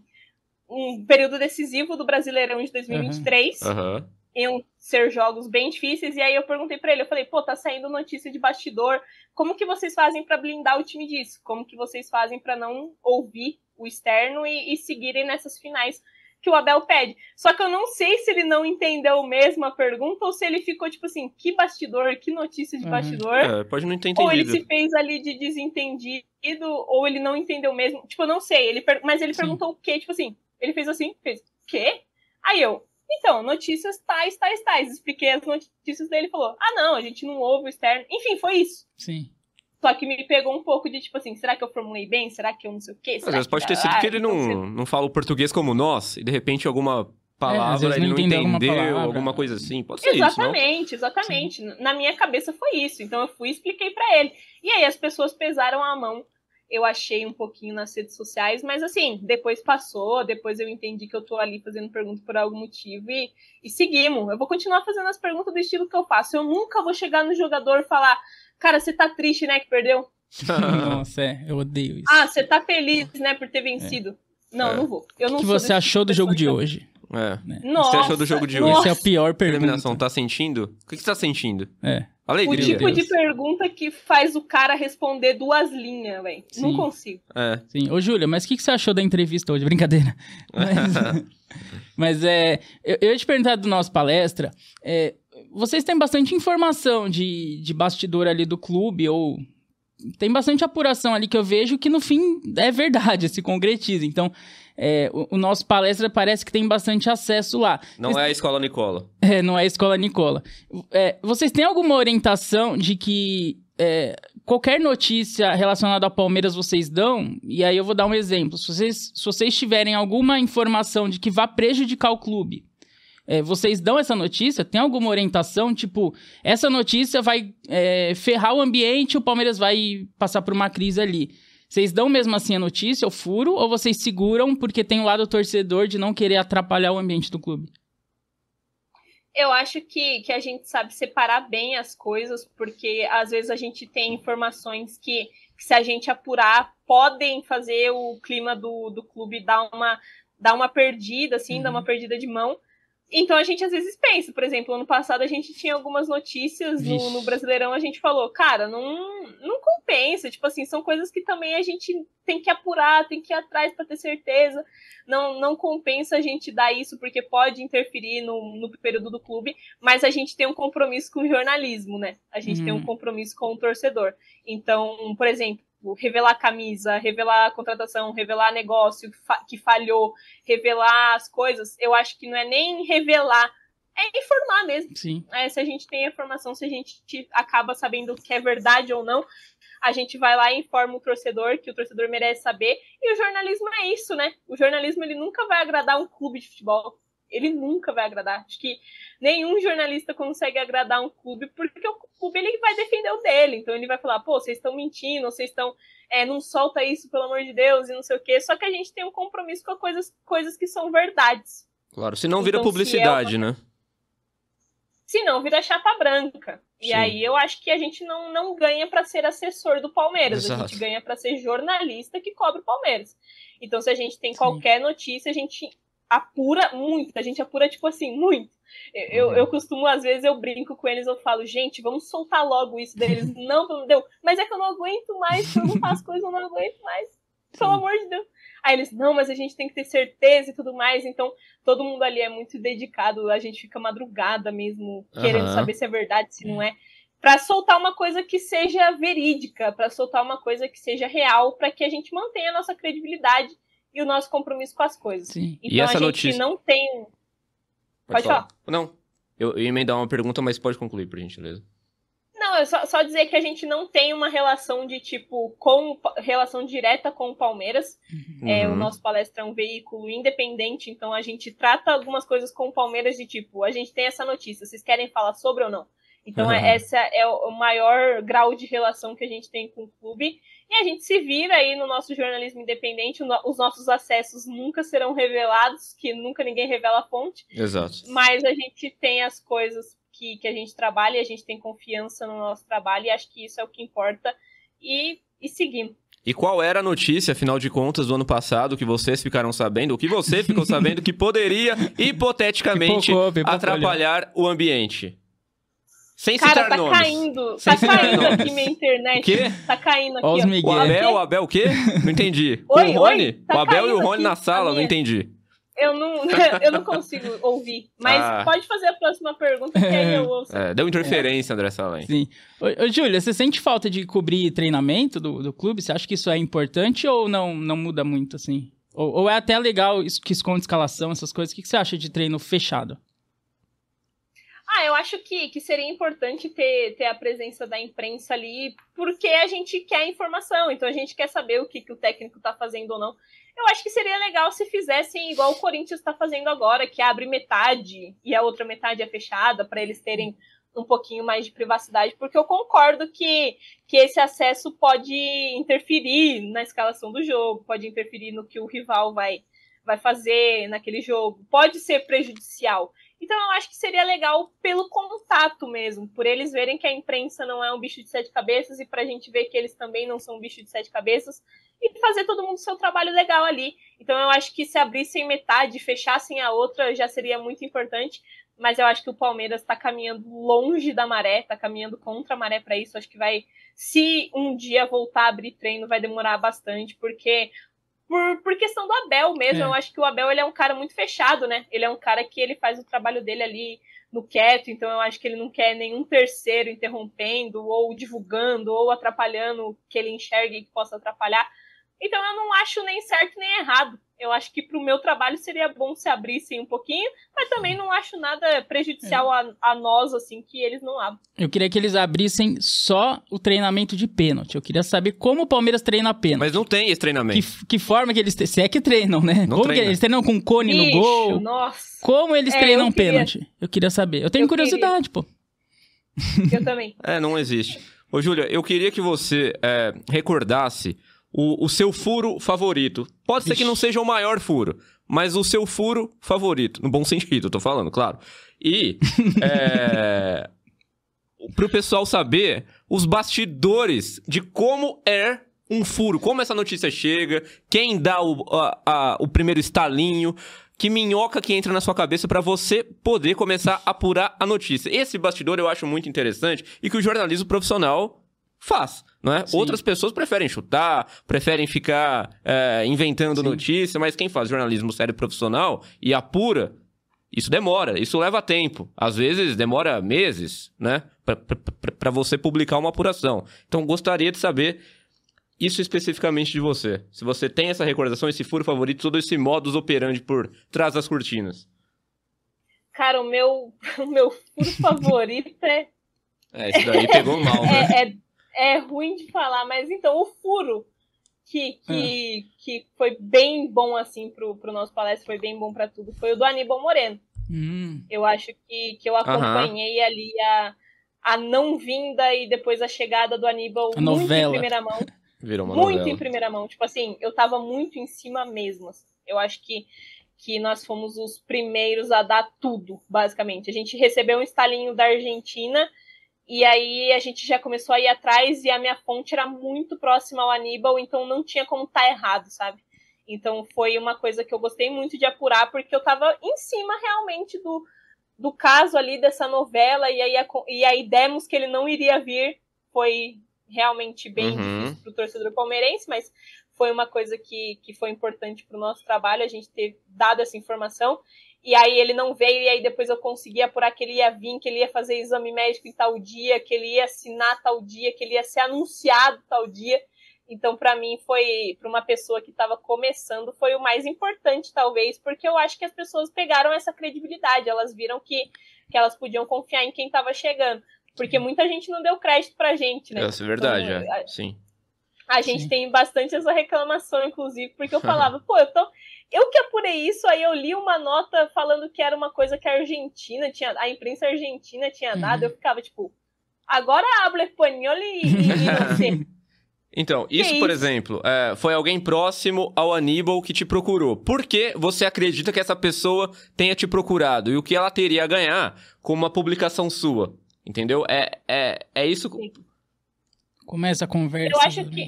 S3: um período decisivo do Brasileirão de dois mil e vinte e três.
S2: Aham. Uhum.
S3: Iam ser jogos bem difíceis, e aí eu perguntei pra ele, eu falei, pô, tá saindo notícia de bastidor, como que vocês fazem pra blindar o time disso? Como que vocês fazem pra não ouvir o externo e, e seguirem nessas finais que o Abel pede? Só que eu não sei se ele não entendeu mesmo a pergunta, ou se ele ficou tipo assim, que bastidor, que notícia de uhum. bastidor.
S2: É, pode não ter entendido.
S3: Ou ele se fez ali de desentendido, ou ele não entendeu mesmo. Tipo, eu não sei, ele per... mas ele Sim. perguntou o quê? Tipo assim, ele fez assim, fez, quê? Aí eu... Então, notícias tais, tais, tais. Expliquei as notícias dele e falou, ah, não, a gente não ouve o externo. Enfim, foi isso.
S1: Sim.
S3: Só que me pegou um pouco de, tipo assim, será que eu formulei bem? Será que eu não sei o quê?
S2: Às vezes pode ter sido
S3: ah,
S2: que ele não, você... não fala o português como nós, e de repente alguma palavra
S1: é,
S2: ele não entendeu,
S1: alguma,
S2: palavra. alguma coisa assim. Pode ser
S3: exatamente,
S2: isso, não?
S3: Exatamente, exatamente. Na minha cabeça foi isso. Então eu fui e expliquei pra ele. E aí as pessoas pesaram a mão. Eu achei um pouquinho nas redes sociais, mas assim, depois passou, depois eu entendi que eu tô ali fazendo pergunta por algum motivo e, e seguimos. Eu vou continuar fazendo as perguntas do estilo que eu faço. Eu nunca vou chegar no jogador e falar, cara, você tá triste, né, que perdeu?
S1: Nossa, é, eu odeio isso.
S3: Ah, você tá feliz, né, por ter vencido? É. Não, é. não vou. Eu não
S1: o que você achou do jogo de hoje?
S2: É.
S1: Né?
S2: Nossa, o que você achou do jogo de hoje?
S1: Esse é o pior pergunta.
S2: Eliminação, tá sentindo? O que você tá sentindo?
S1: É.
S2: Alegria.
S3: O tipo de pergunta que faz o cara responder duas linhas, velho. Não consigo.
S2: É.
S1: Sim. Ô, Júlia, mas o que, que você achou da entrevista hoje? Brincadeira. Mas, mas é... Eu, eu ia te perguntar do nosso palestra. É, vocês têm bastante informação de, de bastidor ali do clube, ou... Tem bastante apuração ali que eu vejo que, no fim, é verdade, se concretiza. Então, é, o, o nosso palestra parece que tem bastante acesso lá.
S2: Não Vocês... é a Escola Nicola.
S1: É, não é a Escola Nicola. É, vocês têm alguma orientação de que é, qualquer notícia relacionada ao Palmeiras vocês dão? E aí eu vou dar um exemplo. Se vocês, se vocês tiverem alguma informação de que vá prejudicar o clube, É, vocês dão essa notícia? Tem alguma orientação? Tipo, essa notícia vai é, ferrar o ambiente, o Palmeiras vai passar por uma crise ali. Vocês dão mesmo assim a notícia, o furo, ou vocês seguram porque tem o lado torcedor de não querer atrapalhar o ambiente do clube?
S3: Eu acho que, que a gente sabe separar bem as coisas, porque às vezes a gente tem informações que, que se a gente apurar, podem fazer o clima do, do clube dar uma, dar uma perdida, assim, uhum. dar uma perdida de mão. Então a gente às vezes pensa, por exemplo, ano passado a gente tinha algumas notícias no, no Brasileirão, a gente falou, cara, não, não compensa, tipo assim, são coisas que também a gente tem que apurar, tem que ir atrás para ter certeza, não, não compensa a gente dar isso porque pode interferir no, no período do clube, mas a gente tem um compromisso com o jornalismo, né? A gente uhum. tem um compromisso com o torcedor. Então, por exemplo, revelar camisa, revelar contratação, revelar negócio que falhou, revelar as coisas, eu acho que não é nem revelar, é informar mesmo.
S1: Sim.
S3: É, se a gente tem a informação, se a gente acaba sabendo que é verdade ou não, a gente vai lá e informa o torcedor, que o torcedor merece saber, e o jornalismo é isso, né? O jornalismo, ele nunca vai agradar um clube de futebol. Ele nunca vai agradar. Acho que nenhum jornalista consegue agradar um clube, porque o clube ele vai defender o dele. Então ele vai falar, pô, vocês estão mentindo, vocês estão... É, não solta isso, pelo amor de Deus, e não sei o quê. Só que a gente tem um compromisso com coisas, coisas que são verdades.
S2: Claro, senão vira então, publicidade, se é uma... né?
S3: Se não, vira chapa branca. Sim. E aí eu acho que a gente não, não ganha para ser assessor do Palmeiras. Exato. A gente ganha para ser jornalista que cobre o Palmeiras. Então se a gente tem Sim. qualquer notícia, a gente... apura muito, a gente apura, tipo assim, muito. Eu, eu, eu costumo, às vezes, eu brinco com eles, eu falo, gente, vamos soltar logo isso deles. Não, não deu. Mas é que eu não aguento mais, eu não faço coisa, eu não aguento mais. Pelo amor de Deus. Aí eles, não, mas a gente tem que ter certeza e tudo mais. Então, todo mundo ali é muito dedicado, a gente fica madrugada mesmo, querendo uhum. saber se é verdade, se não é. Pra soltar uma coisa que seja verídica, pra soltar uma coisa que seja real, pra que a gente mantenha a nossa credibilidade e o nosso compromisso com as coisas.
S1: Sim.
S3: Então
S2: e essa
S3: a gente
S2: notícia...
S3: não tem...
S2: Pode,
S3: pode falar.
S2: falar. Não, eu ia emendar uma pergunta, mas pode concluir, por gentileza.
S3: Não, é só, só dizer que a gente não tem uma relação de tipo, com relação direta com o Palmeiras. Uhum. É, o nosso palestra é um veículo independente, então a gente trata algumas coisas com o Palmeiras de tipo, a gente tem essa notícia, vocês querem falar sobre ou não? Então, uhum. esse é o maior grau de relação que a gente tem com o clube. E a gente se vira aí no nosso jornalismo independente. Os nossos acessos nunca serão revelados, que nunca ninguém revela a fonte.
S2: Exato.
S3: Mas a gente tem as coisas que, que a gente trabalha e a gente tem confiança no nosso trabalho. E acho que isso é o que importa. E, e seguimos.
S2: E qual era a notícia, afinal de contas, do ano passado que vocês ficaram sabendo, o que você ficou sabendo que poderia, hipoteticamente, pipocou, pipocou, atrapalhar o ambiente? Sem
S3: Cara,
S2: citar
S3: tá
S2: nomes.
S3: caindo, Sem tá caindo nomes. Aqui minha internet.
S2: O quê?
S3: Tá caindo aqui,
S1: ó.
S2: O Abel, o Abel o quê? Não entendi.
S3: Oi,
S2: o Rony?
S3: oi, tá
S2: o Abel e o Rony
S3: aqui,
S2: na sala, não entendi.
S3: Eu não, eu não consigo ouvir. Mas ah. pode fazer a próxima pergunta, que aí eu ouço.
S2: É, deu interferência, é. André Salem.
S1: Sim. Ô, ô, Júlia, você sente falta de cobrir treinamento do, do clube? Você acha que isso é importante ou não, não muda muito, assim? Ou, ou é até legal isso que esconde escalação, essas coisas? O que você acha de treino fechado?
S3: Ah, eu acho que, que seria importante ter, ter a presença da imprensa ali, porque a gente quer informação, então a gente quer saber o que, que o técnico tá fazendo ou não. Eu acho que seria legal se fizessem igual o Corinthians está fazendo agora, que abre metade e a outra metade é fechada, para eles terem um pouquinho mais de privacidade, porque eu concordo que, que esse acesso pode interferir na escalação do jogo, pode interferir no que o rival vai, vai fazer naquele jogo, pode ser prejudicial. Então eu acho que seria legal pelo contato mesmo, por eles verem que a imprensa não é um bicho de sete cabeças e pra gente ver que eles também não são um bicho de sete cabeças e fazer todo mundo o seu trabalho legal ali. Então eu acho que se abrissem metade e fechassem a outra já seria muito importante, mas eu acho que o Palmeiras está caminhando longe da maré, está caminhando contra a maré para isso. Acho que vai, se um dia voltar a abrir treino, vai demorar bastante, porque... Por, por questão do Abel mesmo, é. Eu acho que o Abel ele é um cara muito fechado, né? Ele é um cara que ele faz o trabalho dele ali no quieto, então eu acho que ele não quer nenhum terceiro interrompendo, ou divulgando, ou atrapalhando o que ele enxergue que possa atrapalhar. Então eu não acho nem certo nem errado. Eu acho que pro meu trabalho seria bom se abrissem um pouquinho, mas também não acho nada prejudicial é. a, a nós, assim, que eles não abrem.
S1: Eu queria que eles abrissem só o treinamento de pênalti. Eu queria saber como o Palmeiras treina pênalti.
S2: Mas não tem esse treinamento.
S1: Que, que forma que eles... Se é que treinam, né?
S2: Não
S1: como
S2: treina.
S1: que eles treinam com cone
S3: Bicho,
S1: no gol?
S3: Nossa.
S1: Como eles
S3: é,
S1: treinam
S3: eu queria...
S1: pênalti? Eu queria saber. Eu tenho
S3: eu
S1: curiosidade,
S3: queria.
S1: pô.
S3: Eu também.
S2: É, não existe. Ô, Júlia, eu queria que você é, recordasse... O, o seu furo favorito. Pode ser Ixi. que não seja o maior furo, mas o seu furo favorito. No bom sentido, eu tô falando, claro. E, é... pro pessoal saber os bastidores de como é um furo, como essa notícia chega, quem dá o, a, a, o primeiro estalinho, que minhoca que entra na sua cabeça pra você poder começar a apurar a notícia. Esse bastidor eu acho muito interessante e que o jornalismo profissional faz, não é? Sim. Outras pessoas preferem chutar, preferem ficar é, inventando Sim. notícia, mas quem faz jornalismo sério profissional e apura, isso demora, isso leva tempo. Às vezes demora meses, né? Pra, pra, pra, pra você publicar uma apuração. Então gostaria de saber isso especificamente de você. Se você tem essa recordação, esse furo favorito, todo esse modus operandi por trás das cortinas.
S3: Cara, o meu, o meu furo favorito é...
S2: É, esse daí pegou mal, né?
S3: É, é, é ruim de falar, mas então, o furo que, que, é. que foi bem bom, assim, pro, pro nosso palestra, foi bem bom pra tudo, foi o do Aníbal Moreno. Hum. Eu acho que, que eu acompanhei uh-huh. ali a, a não vinda e depois a chegada do Aníbal
S1: a
S3: muito
S1: novela.
S3: em primeira mão.
S2: Virou uma
S3: muito
S2: novela.
S3: Em primeira mão. Tipo assim, eu tava muito em cima mesmo. Eu acho que, que nós fomos os primeiros a dar tudo, basicamente. A gente recebeu um estalinho da Argentina e aí a gente já começou a ir atrás e a minha fonte era muito próxima ao Aníbal, então não tinha como estar errado, sabe? Então foi uma coisa que eu gostei muito de apurar, porque eu tava em cima realmente do, do caso ali dessa novela, e aí, e aí demos que ele não iria vir. Foi realmente bem uhum. difícil pro torcedor palmeirense, mas foi uma coisa que, que foi importante pro nosso trabalho, a gente ter dado essa informação. E aí ele não veio, e aí depois eu consegui apurar que ele ia vir, que ele ia fazer exame médico em tal dia, que ele ia assinar tal dia, que ele ia ser anunciado tal dia. Então, para mim, foi, para uma pessoa que estava começando, foi o mais importante, talvez, porque eu acho que as pessoas pegaram essa credibilidade, elas viram que, que elas podiam confiar em quem estava chegando. Porque muita gente não deu crédito pra gente, né?
S2: Isso é verdade,
S3: então,
S2: é.
S3: a,
S2: Sim.
S3: A gente Sim. tem bastante essa reclamação, inclusive, porque eu falava, pô, eu tô... Eu que apurei isso, aí eu li uma nota falando que era uma coisa que a Argentina tinha... A imprensa argentina tinha dado, uhum. eu ficava, tipo... Agora habla espanhol e, e não sei.
S2: Então, isso, isso, por exemplo, é, foi alguém próximo ao Aníbal que te procurou. Por que você acredita que essa pessoa tenha te procurado? E o que ela teria a ganhar com uma publicação sua? Entendeu? É, é, é isso...
S3: Sim.
S1: Começa a conversa.
S3: Eu acho que...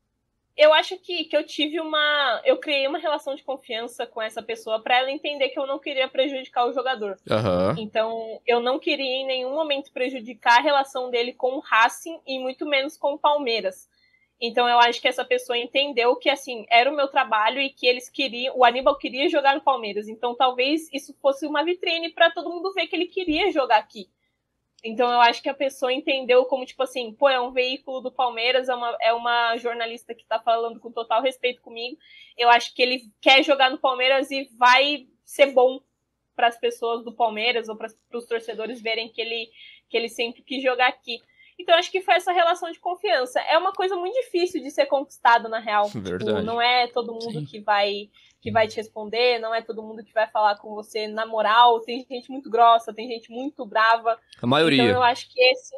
S3: Eu acho que, que eu tive uma... Eu criei uma relação de confiança com essa pessoa para ela entender que eu não queria prejudicar o jogador.
S2: Uhum.
S3: Então, eu não queria em nenhum momento prejudicar a relação dele com o Racing e muito menos com o Palmeiras. Então, eu acho que essa pessoa entendeu que, assim, era o meu trabalho e que eles queriam... O Aníbal queria jogar no Palmeiras. Então, talvez isso fosse uma vitrine para todo mundo ver que ele queria jogar aqui. Então, eu acho que a pessoa entendeu como, tipo assim, pô, é um veículo do Palmeiras, é uma, é uma jornalista que tá falando com total respeito comigo. Eu acho que ele quer jogar no Palmeiras e vai ser bom para as pessoas do Palmeiras ou para os torcedores verem que ele, que ele sempre quis jogar aqui. Então, acho que foi essa relação de confiança. É uma coisa muito difícil de ser conquistado, na real.
S2: Verdade.
S3: Tipo, não é todo mundo que vai, que vai te responder, não é todo mundo que vai falar com você na moral. Tem gente muito grossa, tem gente muito brava.
S2: A maioria.
S3: Então, eu acho que esse...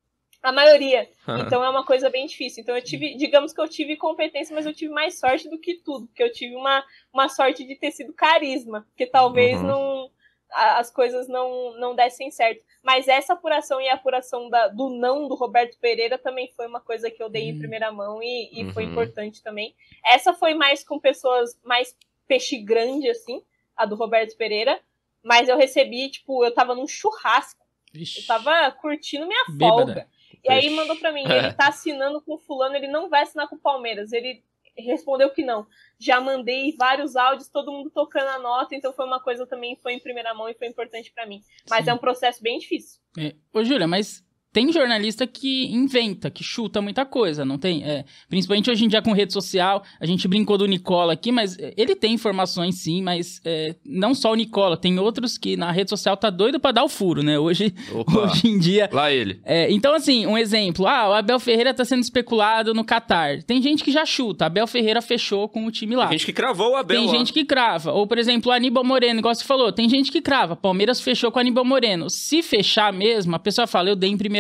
S3: A maioria. Então, é uma coisa bem difícil. Então, eu tive... Digamos que eu tive competência, mas eu tive mais sorte do que tudo. Porque eu tive uma, uma sorte de ter sido carisma. Porque talvez uhum. não... as coisas não, não dessem certo. Mas essa apuração e a apuração da, do não do Roberto Pereira também foi uma coisa que eu dei uhum. em primeira mão e, e uhum. foi importante também. Essa foi mais com pessoas mais peixe grande, assim, a do Roberto Pereira, mas eu recebi, tipo, eu tava num churrasco, Ixi. eu tava curtindo minha folga. Bêbada. E aí mandou pra mim, ele tá assinando com fulano, ele não vai assinar com o Palmeiras, ele respondeu que não. Já mandei vários áudios, todo mundo tocando a nota, então foi uma coisa também, foi em primeira mão e foi importante pra mim. Mas Sim. é um processo bem difícil.
S1: É. Ô, Júlia, mas tem jornalista que inventa, que chuta muita coisa, não tem? É, principalmente hoje em dia com rede social, a gente brincou do Nicola aqui, mas ele tem informações sim, mas é, não só o Nicola, tem outros que na rede social tá doido pra dar o furo, né? Hoje, hoje em dia...
S2: Lá ele.
S1: É, então, assim, um exemplo, ah, o Abel Ferreira tá sendo especulado no Catar. Tem gente que já chuta, Abel Ferreira fechou com o time lá.
S2: Tem gente que cravou o Abel
S1: Tem
S2: lá.
S1: gente que crava. Ou, por exemplo, o Aníbal Moreno, igual você falou, tem gente que crava. Palmeiras fechou com o Aníbal Moreno. Se fechar mesmo, a pessoa fala, eu dei em primeira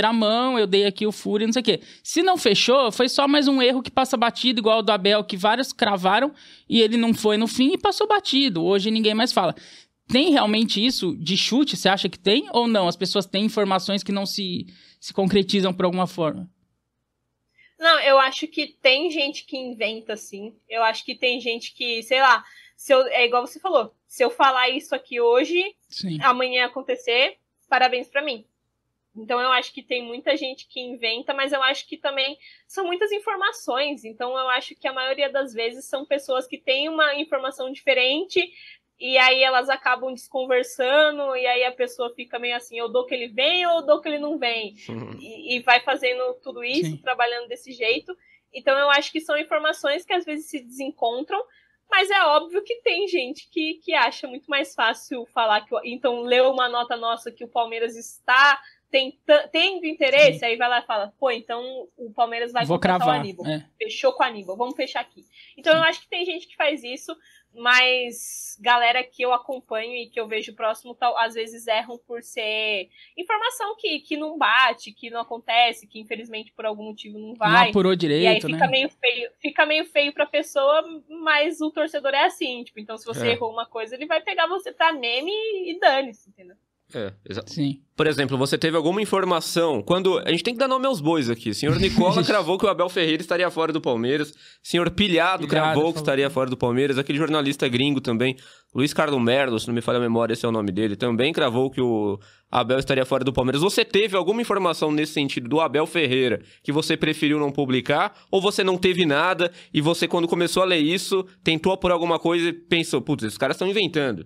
S1: primeira mão, eu dei aqui o furo e não sei o quê. Se não fechou, foi só mais um erro que passa batido, igual o do Abel, que vários cravaram e ele não foi no fim e passou batido. Hoje ninguém mais fala. Tem realmente isso de chute? Você acha que tem ou não? As pessoas têm informações que não se, se concretizam por alguma forma?
S3: Não, eu acho que tem gente que inventa, sim. Eu acho que tem gente que, sei lá, se eu, é igual você falou, se eu falar isso aqui hoje, sim, amanhã acontecer, parabéns pra mim. Então eu acho que tem muita gente que inventa, mas eu acho que também são muitas informações. Então eu acho que a maioria das vezes são pessoas que têm uma informação diferente e aí elas acabam desconversando e aí a pessoa fica meio assim, eu dou que ele vem ou eu dou que ele não vem. Uhum. E, e vai fazendo tudo isso, sim, trabalhando desse jeito. Então eu acho que são informações que às vezes se desencontram, mas é óbvio que tem gente que, que acha muito mais fácil falar que... Então, leu uma nota nossa que o Palmeiras está tenta, tendo interesse, sim, aí vai lá e fala, pô, então o Palmeiras vai
S1: Vou
S3: contratar
S1: cravar,
S3: o Aníbal.
S1: É.
S3: Fechou com o Aníbal, vamos fechar aqui. Então, sim, eu acho que tem gente que faz isso, mas galera que eu acompanho e que eu vejo próximo, tal, às vezes erram por ser informação que, que não bate, que não acontece, que infelizmente por algum motivo não vai.
S1: Não apurou direito,
S3: e aí fica,
S1: né?
S3: meio feio, fica meio feio pra pessoa, mas o torcedor é assim, tipo, então se você é. errou uma coisa, ele vai pegar você pra meme e dane-se, entendeu?
S2: É, exato.
S1: Sim.
S2: Por exemplo, você teve alguma informação, quando... A gente tem que dar nome aos bois aqui. O senhor Nicola cravou que o Abel Ferreira estaria fora do Palmeiras. O senhor Pilhado, Pilhado cravou que estaria fora do Palmeiras. Aquele jornalista gringo também, Luiz Carlos Merlo, se não me falha a memória, esse é o nome dele, também cravou que o Abel estaria fora do Palmeiras. Você teve alguma informação nesse sentido do Abel Ferreira que você preferiu não publicar? Ou você não teve nada e você, quando começou a ler isso, tentou por alguma coisa e pensou, putz, esses caras estão inventando?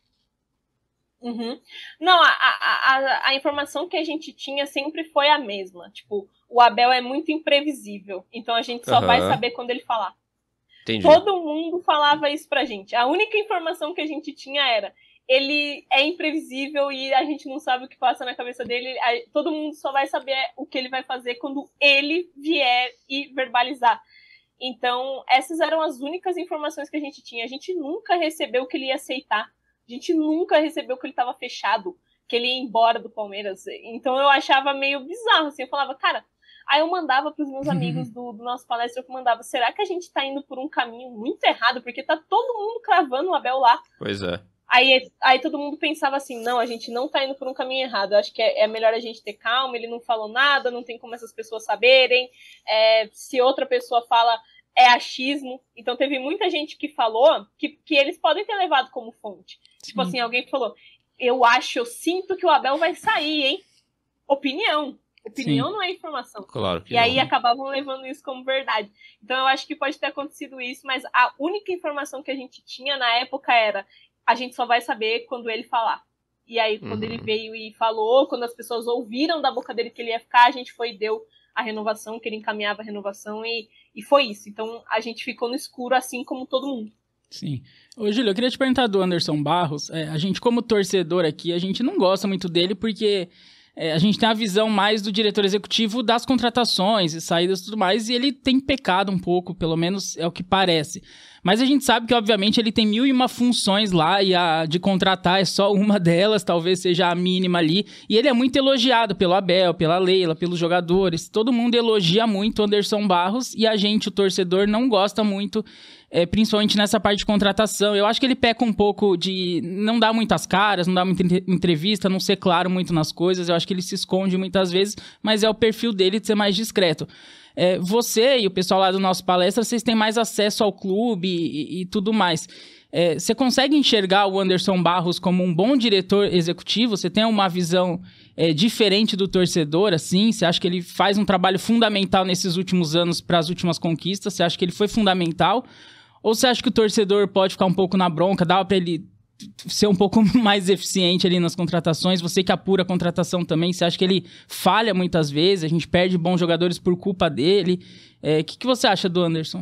S3: Uhum. Não, a, a, a, a informação que a gente tinha sempre foi a mesma. Tipo, o Abel é muito imprevisível, então a gente só uhum. vai saber quando ele falar. Entendi. Todo mundo falava isso pra gente. A única informação que a gente tinha era, ele é imprevisível e a gente não sabe o que passa na cabeça dele. Todo mundo só vai saber o que ele vai fazer quando ele vier e verbalizar. Então, essas eram as únicas informações que a gente tinha. A gente nunca recebeu que ele ia aceitar. A gente nunca recebeu que ele estava fechado, que ele ia embora do Palmeiras. Então eu achava meio bizarro, assim, eu falava, cara... Aí eu mandava pros meus amigos do, do nosso palestra, eu mandava, será que a gente tá indo por um caminho muito errado? Porque tá todo mundo cravando o Abel lá.
S2: Pois é.
S3: Aí, aí todo mundo pensava assim, não, a gente não tá indo por um caminho errado. Eu acho que é, é melhor a gente ter calma, ele não falou nada, não tem como essas pessoas saberem. É, se outra pessoa fala... é achismo. Então teve muita gente que falou que, que eles podem ter levado como fonte. Sim. Tipo assim, alguém falou, eu acho, eu sinto que o Abel vai sair, hein? Opinião. Opinião Sim. não é informação.
S2: Claro que
S3: e
S2: não.
S3: aí acabavam levando isso como verdade. Então eu acho que pode ter acontecido isso, mas a única informação que a gente tinha na época era, a gente só vai saber quando ele falar. E aí quando uhum. ele veio e falou, quando as pessoas ouviram da boca dele que ele ia ficar, a gente foi e deu a renovação, que ele encaminhava a renovação e, e foi isso. Então a gente ficou no escuro assim como todo mundo.
S1: Sim. Ô, Júlio, eu queria te perguntar do Anderson Barros. É, a gente, como torcedor aqui, a gente não gosta muito dele porque é, a gente tem a visão mais do diretor executivo das contratações e saídas e tudo mais, e ele tem pecado um pouco, pelo menos é o que parece. Mas a gente sabe que, obviamente, ele tem mil e uma funções lá e a de contratar é só uma delas, talvez seja a mínima ali. E ele é muito elogiado pelo Abel, pela Leila, pelos jogadores. Todo mundo elogia muito o Anderson Barros e a gente, o torcedor, não gosta muito, é, principalmente nessa parte de contratação. Eu acho que ele peca um pouco de não dar muitas caras, não dar muita entrevista, não ser claro muito nas coisas. Eu acho que ele se esconde muitas vezes, mas é o perfil dele de ser mais discreto. É, você e o pessoal lá do nosso palestra, vocês têm mais acesso ao clube e, e tudo mais. É, você consegue enxergar o Anderson Barros como um bom diretor executivo? Você tem uma visão é, diferente do torcedor, assim? Você acha que ele faz um trabalho fundamental nesses últimos anos para as últimas conquistas? Você acha que ele foi fundamental? Ou você acha que o torcedor pode ficar um pouco na bronca, dá para ele ser um pouco mais eficiente ali nas contratações? Você que apura a contratação também, você acha que ele falha muitas vezes? A gente perde bons jogadores por culpa dele? É, o que, que você acha do Anderson?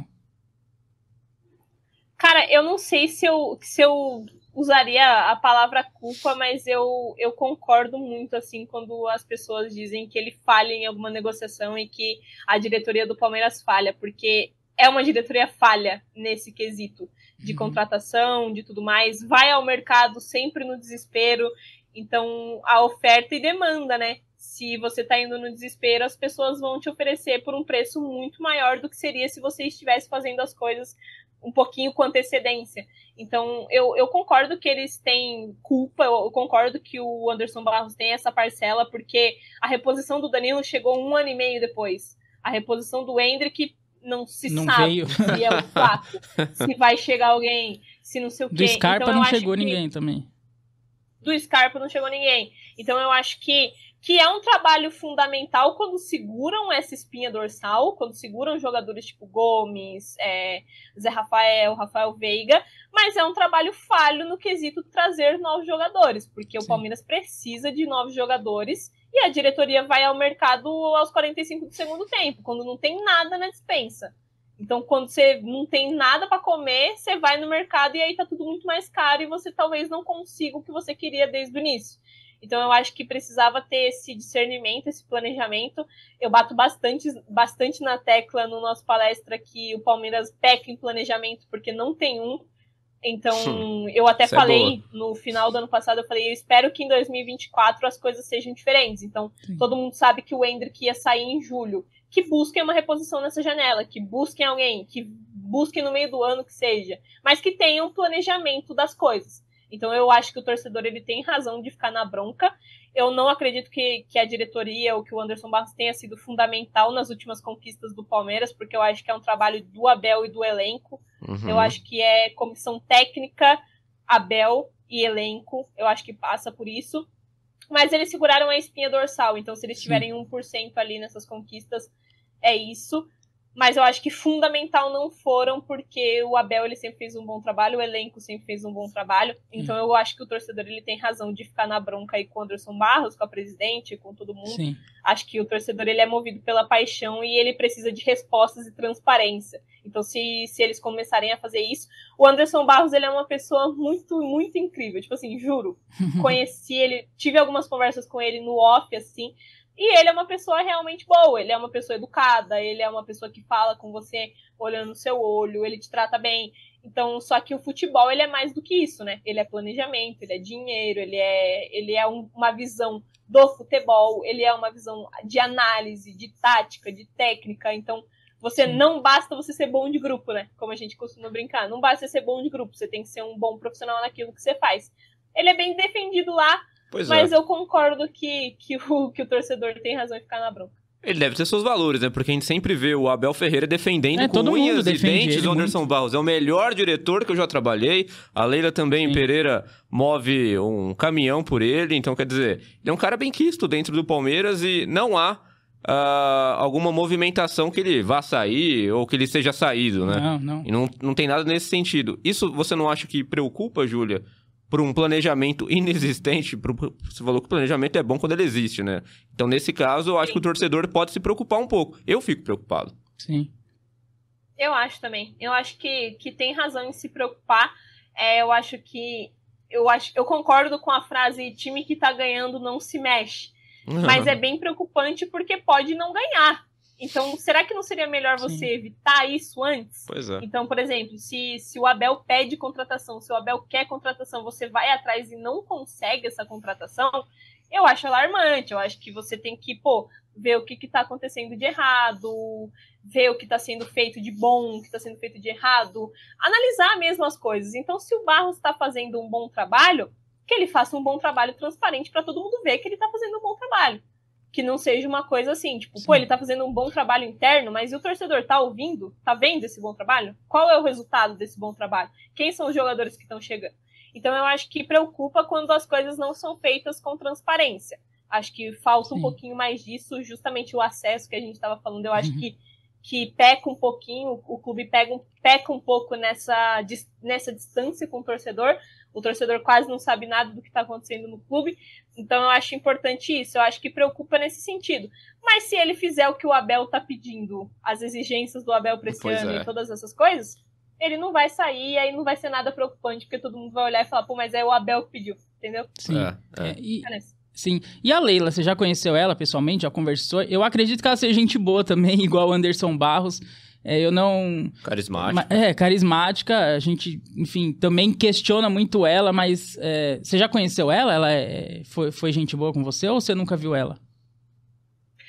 S3: Cara, eu não sei se eu, se eu usaria a palavra culpa, mas eu, eu concordo muito, assim, quando as pessoas dizem que ele falha em alguma negociação e que a diretoria do Palmeiras falha, porque é uma diretoria falha nesse quesito de uhum. contratação, de tudo mais, vai ao mercado sempre no desespero, então a oferta e demanda, né? Se você tá indo no desespero, as pessoas vão te oferecer por um preço muito maior do que seria se você estivesse fazendo as coisas um pouquinho com antecedência. Então, eu, eu concordo que eles têm culpa, eu concordo que o Anderson Barros tem essa parcela, porque a reposição do Danilo chegou um ano e meio depois. A reposição do Endrick não se
S1: não
S3: sabe
S1: veio.
S3: se é o fato, se vai chegar alguém, se não sei o quê.
S1: Do Scarpa
S3: então,
S1: não
S3: acho
S1: chegou
S3: que...
S1: ninguém também.
S3: Do Scarpa não chegou ninguém. Então, eu acho que que é um trabalho fundamental quando seguram essa espinha dorsal, quando seguram jogadores tipo Gomes, é, Zé Rafael, Rafael Veiga, mas é um trabalho falho no quesito trazer novos jogadores, porque Sim. o Palmeiras precisa de novos jogadores e a diretoria vai ao mercado aos quarenta e cinco do segundo tempo, quando não tem nada na despensa. Então, quando você não tem nada para comer, você vai no mercado e aí tá tudo muito mais caro e você talvez não consiga o que você queria desde o início. Então, eu acho que precisava ter esse discernimento, esse planejamento. Eu bato bastante, bastante na tecla no nosso palestra que o Palmeiras peca em planejamento, porque não tem um. Então, hum, eu até falei, é no final do ano passado, eu falei, eu espero que em dois mil e vinte e quatro as coisas sejam diferentes. Então, Sim. todo mundo sabe que o Endrick ia sair em julho. Que busquem uma reposição nessa janela, que busquem alguém, que busquem no meio do ano que seja, mas que tenham um planejamento das coisas. Então, eu acho que o torcedor ele tem razão de ficar na bronca. Eu não acredito que, que a diretoria ou que o Anderson Barros tenha sido fundamental nas últimas conquistas do Palmeiras, porque eu acho que é um trabalho do Abel e do elenco. Uhum. Eu acho que é comissão técnica, Abel e elenco. Eu acho que passa por isso. Mas eles seguraram a espinha dorsal. Então, se eles tiverem um por cento ali nessas conquistas, é isso. Mas eu acho que fundamental não foram, porque o Abel ele sempre fez um bom trabalho, o elenco sempre fez um bom trabalho. Então Sim. eu acho que o torcedor ele tem razão de ficar na bronca aí com o Anderson Barros, com a presidente, com todo mundo. Sim. Acho que o torcedor ele é movido pela paixão e ele precisa de respostas e transparência. Então se, se eles começarem a fazer isso... O Anderson Barros ele é uma pessoa muito, muito incrível. Tipo assim, juro. Conheci ele, tive algumas conversas com ele no off, assim... E ele é uma pessoa realmente boa, ele é uma pessoa educada, ele é uma pessoa que fala com você olhando no seu olho, ele te trata bem. Então, só que o futebol, ele é mais do que isso, né? Ele é planejamento, ele é dinheiro, ele é, ele é um, uma visão do futebol, ele é uma visão de análise, de tática, de técnica. Então, você Sim. não basta você ser bom de grupo, né? Como a gente costuma brincar. Não basta ser bom de grupo, você tem que ser um bom profissional naquilo que você faz. Ele é bem defendido lá, Pois Mas é. eu concordo que, que, o, que o torcedor tem razão em ficar na bronca.
S2: Ele deve ter seus valores, né? Porque a gente sempre vê o Abel Ferreira defendendo é, com unhas e dentes o Anderson muito. Barros. É o melhor diretor que eu já trabalhei. A Leila também, Sim. Pereira, move um caminhão por ele. Então, quer dizer, ele é um cara bem quisto dentro do Palmeiras e não há uh, alguma movimentação que ele vá sair ou que ele seja saído, né?
S1: Não, não.
S2: E não, não tem nada nesse sentido. Isso você não acha que preocupa, Júlia? Por um planejamento inexistente, pro, você falou que o planejamento é bom quando ele existe, né? Então, nesse caso, eu acho Sim. que o torcedor pode se preocupar um pouco. Eu fico preocupado.
S1: Sim.
S3: Eu acho também. Eu acho que, que tem razão em se preocupar. É, eu acho que... Eu, acho, eu concordo com a frase time que tá ganhando não se mexe. Mas é bem preocupante porque pode não ganhar. Então, será que não seria melhor você Sim. evitar isso antes?
S2: Pois é.
S3: Então, por exemplo, se, se o Abel pede contratação, se o Abel quer contratação, você vai atrás e não consegue essa contratação, eu acho alarmante. Eu acho que você tem que, pô, ver o que está acontecendo de errado, ver o que está sendo feito de bom, o que está sendo feito de errado, analisar mesmo as coisas. Então, se o Barros está fazendo um bom trabalho, que ele faça um bom trabalho transparente para todo mundo ver que ele está fazendo um bom trabalho. Que não seja uma coisa assim, tipo, Sim. pô, ele tá fazendo um bom trabalho interno, mas e o torcedor tá ouvindo? Tá vendo esse bom trabalho? Qual é o resultado desse bom trabalho? Quem são os jogadores que estão chegando? Então eu acho que preocupa quando as coisas não são feitas com transparência. Acho que falta Sim. um pouquinho mais disso, justamente o acesso que a gente estava falando. Eu acho uhum. que, que peca um pouquinho, o clube pega um, peca um pouco nessa, nessa distância com o torcedor. O torcedor quase não sabe nada do que está acontecendo no clube. Então, eu acho importante isso. Eu acho que preocupa nesse sentido. Mas se ele fizer o que o Abel está pedindo, as exigências do Abel para esse pois ano é. e todas essas coisas, ele não vai sair e aí não vai ser nada preocupante, porque todo mundo vai olhar e falar, pô, mas é o Abel que pediu, entendeu?
S1: Sim. É, é. É, e, sim. E a Leila, você já conheceu ela pessoalmente? Já conversou? Eu acredito que ela seja gente boa também, igual o Anderson Barros. É, eu não...
S2: Carismática.
S1: É, carismática. A gente, enfim, também questiona muito ela, mas... É, você já conheceu ela? Ela é, foi, foi gente boa com você ou você nunca viu ela?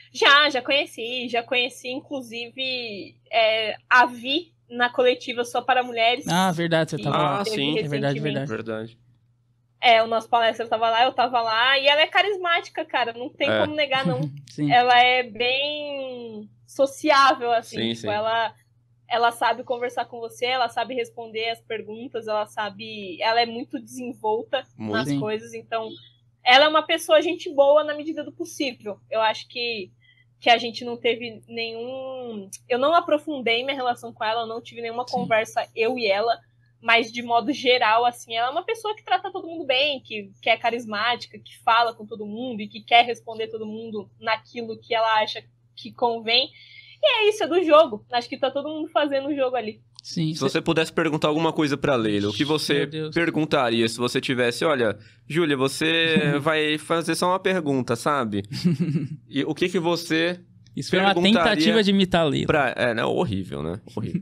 S3: Já, já conheci, já conheci, inclusive, é, a Vi na coletiva Só para Mulheres.
S1: Ah, verdade, você tava lá.
S2: Ah, sim,
S1: é verdade, verdade.
S2: verdade.
S3: É, o nosso palestra tava lá, eu tava lá, e ela é carismática, cara, não tem
S2: É.
S3: como negar, não.
S1: Sim.
S3: Ela é bem sociável, assim,
S2: Sim,
S3: tipo,
S2: sim.
S3: ela, ela sabe conversar com você, ela sabe responder as perguntas, ela sabe, ela é muito desenvolta
S2: Muito.
S3: nas
S1: Sim.
S3: coisas, então, ela é uma pessoa gente boa na medida do possível. Eu acho que, que a gente não teve nenhum, eu não aprofundei minha relação com ela, eu não tive nenhuma
S1: Sim.
S3: conversa, eu e ela, mas de modo geral, assim, ela é uma pessoa que trata todo mundo bem, que, que é carismática, que fala com todo mundo e que quer responder todo mundo naquilo que ela acha que convém. E é isso, é do jogo. Acho que tá todo mundo fazendo o jogo ali.
S1: Sim.
S2: Se você pudesse perguntar alguma coisa pra Leila, o que você
S1: Meu Deus.
S2: perguntaria se você tivesse, olha, Júlia, você vai fazer só uma pergunta, sabe? E o que que você
S1: Isso foi uma
S2: perguntaria
S1: tentativa de imitar a Leila.
S2: pra... É, né? Horrível, né? Horrível.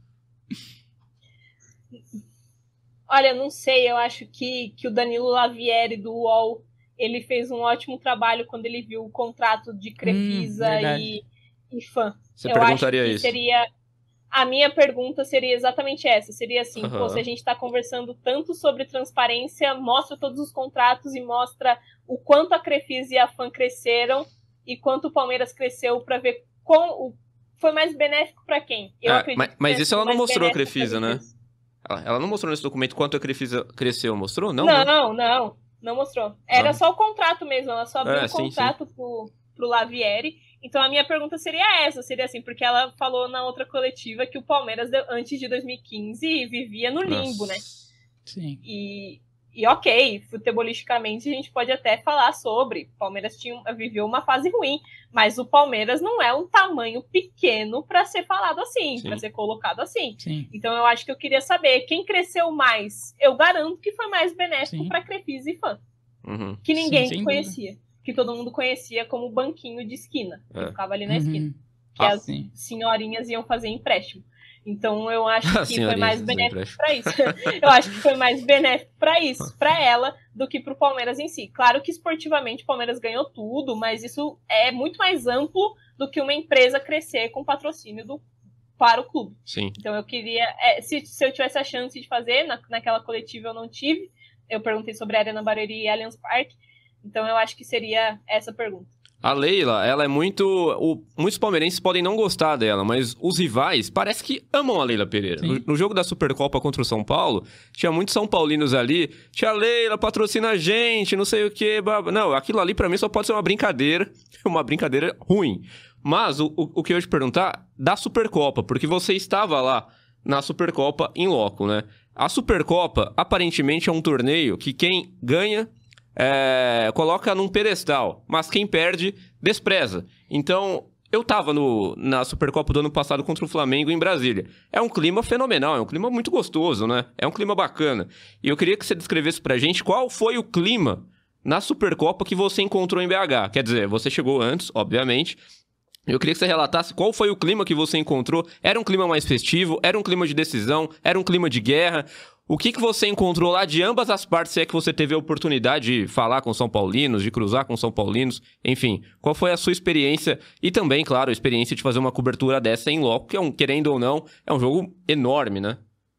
S3: Olha, não sei, eu acho que, que o Danilo Lavieri do U O L, ele fez um ótimo trabalho quando ele viu o contrato de Crefisa
S1: Hum, verdade.
S3: e, e Fã.
S2: Você
S3: Eu acho
S2: perguntaria
S3: que
S2: isso?
S3: seria... A minha pergunta seria exatamente essa. Seria assim,
S2: Aham.
S3: pô, se a gente está conversando tanto sobre transparência, mostra todos os contratos e mostra o quanto a Crefisa e a Fã cresceram e quanto o Palmeiras cresceu para ver qual o, foi mais benéfico para quem. Eu
S2: É,
S3: acredito
S2: mas,
S3: que
S2: mas
S3: tenha
S2: isso
S3: sido
S2: ela não
S3: mais
S2: mostrou a
S3: benéfico
S2: Crefisa,
S3: para
S2: né?
S3: os dois.
S2: Ela, ela não mostrou nesse documento quanto a Crefisa cresceu, mostrou? Não,
S3: Não,
S2: né?
S3: não, não, não mostrou. Era
S2: Ah.
S3: só o contrato mesmo, ela só abriu
S2: É,
S3: o
S2: sim,
S3: contrato pro, pro Lavieri. Então a minha pergunta seria essa, seria assim, porque ela falou na outra coletiva que o Palmeiras, antes de dois mil e quinze, vivia no limbo,
S2: Nossa.
S3: né?
S1: Sim.
S3: E, e ok, futebolisticamente a gente pode até falar sobre. O Palmeiras tinha, viveu uma fase ruim, mas o Palmeiras não é um tamanho pequeno para ser falado assim,
S2: Sim.
S3: para ser colocado assim.
S1: Sim.
S3: Então eu acho que eu queria saber quem cresceu mais. Eu garanto que foi mais benéfico
S1: Sim.
S3: para Crefisa e Fã,
S2: Uhum.
S3: que ninguém
S1: Sim, sem
S3: conhecia, que todo mundo conhecia como banquinho de esquina, que
S2: É.
S3: ficava ali na esquina,
S1: Uhum.
S3: que
S2: Ah,
S3: as
S1: sim.
S3: senhorinhas iam fazer empréstimo. Então eu acho
S2: As
S3: que foi
S2: senhorinhas
S3: mais
S2: do
S3: benéfico
S2: empréstimo.
S3: para isso. Eu acho que foi mais benéfico para isso, para ela, do que para o Palmeiras em si. Claro que esportivamente o Palmeiras ganhou tudo, mas isso é muito mais amplo do que uma empresa crescer com patrocínio do, para o clube.
S2: Sim.
S3: Então eu queria, é, se, se eu tivesse a chance de fazer, na, naquela coletiva eu não tive. Eu perguntei sobre a Arena Barueri e Allianz Parque. Então eu acho que seria essa pergunta.
S2: A Leila, ela é muito... O, muitos palmeirenses podem não gostar dela, mas os rivais parece que amam a Leila Pereira. No, no jogo da Supercopa contra o São Paulo, tinha muitos São Paulinos ali. Tia Leila, patrocina a gente, não sei o quê. Baba. Não, aquilo ali pra mim só pode ser uma brincadeira. Uma brincadeira ruim. Mas o, o, o que eu ia te perguntar, da Supercopa, porque você estava lá na Supercopa em loco, né? A Supercopa, aparentemente, é um torneio que quem ganha... É, coloca num pedestal, mas quem perde, despreza. Então, eu tava no, na Supercopa do ano passado contra o Flamengo em Brasília. É um clima fenomenal, é um clima muito gostoso, né? É um clima bacana. E eu queria que você descrevesse pra gente qual foi o clima na Supercopa que você encontrou em B H. Quer dizer, você chegou antes, obviamente. Eu queria que você relatasse qual foi o clima que você encontrou. Era um clima mais festivo? Era um clima de decisão? Era um clima de guerra? O que, que você encontrou lá de ambas as partes, se é que você teve a oportunidade de falar com São Paulinos, de cruzar com São Paulinos, enfim. Qual foi a sua experiência e também, claro, a experiência de fazer uma cobertura dessa em loco, que é um, querendo ou não, é um jogo enorme, né?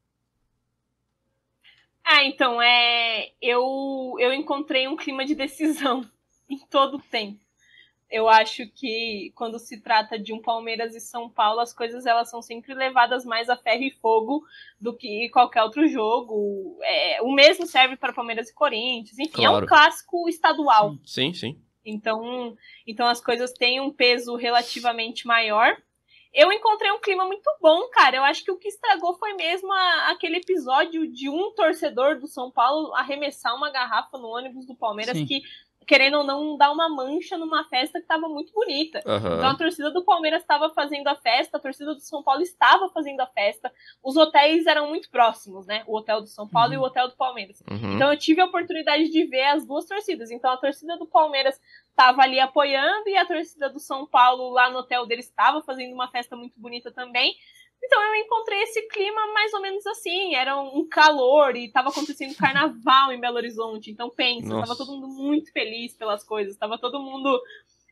S3: Ah, então, é... eu, eu encontrei um clima de decisão em todo o tempo. Eu acho que quando se trata de um Palmeiras e São Paulo, as coisas elas são sempre levadas mais a ferro e fogo do que qualquer outro jogo. É, o mesmo serve para Palmeiras e Corinthians. Enfim, claro. É um clássico estadual.
S2: Sim, sim.
S3: Então, então as coisas têm um peso relativamente maior. Eu encontrei um clima muito bom, cara. Eu acho que o que estragou foi mesmo a, aquele episódio de um torcedor do São Paulo arremessar uma garrafa no ônibus do Palmeiras, sim, que... querendo ou não, dar uma mancha numa festa que estava muito bonita. Uhum. Então a torcida do Palmeiras estava fazendo a festa, a torcida do São Paulo estava fazendo a festa, os hotéis eram muito próximos, né? O hotel do São Paulo uhum. e o hotel do Palmeiras. Uhum. Então eu tive a oportunidade de ver as duas torcidas. Então a torcida do Palmeiras estava ali apoiando e a torcida do São Paulo lá no hotel deles estava fazendo uma festa muito bonita também. Então eu encontrei esse clima mais ou menos assim, era um calor e estava acontecendo carnaval em Belo Horizonte, então pensa, estava todo mundo muito feliz pelas coisas, estava todo mundo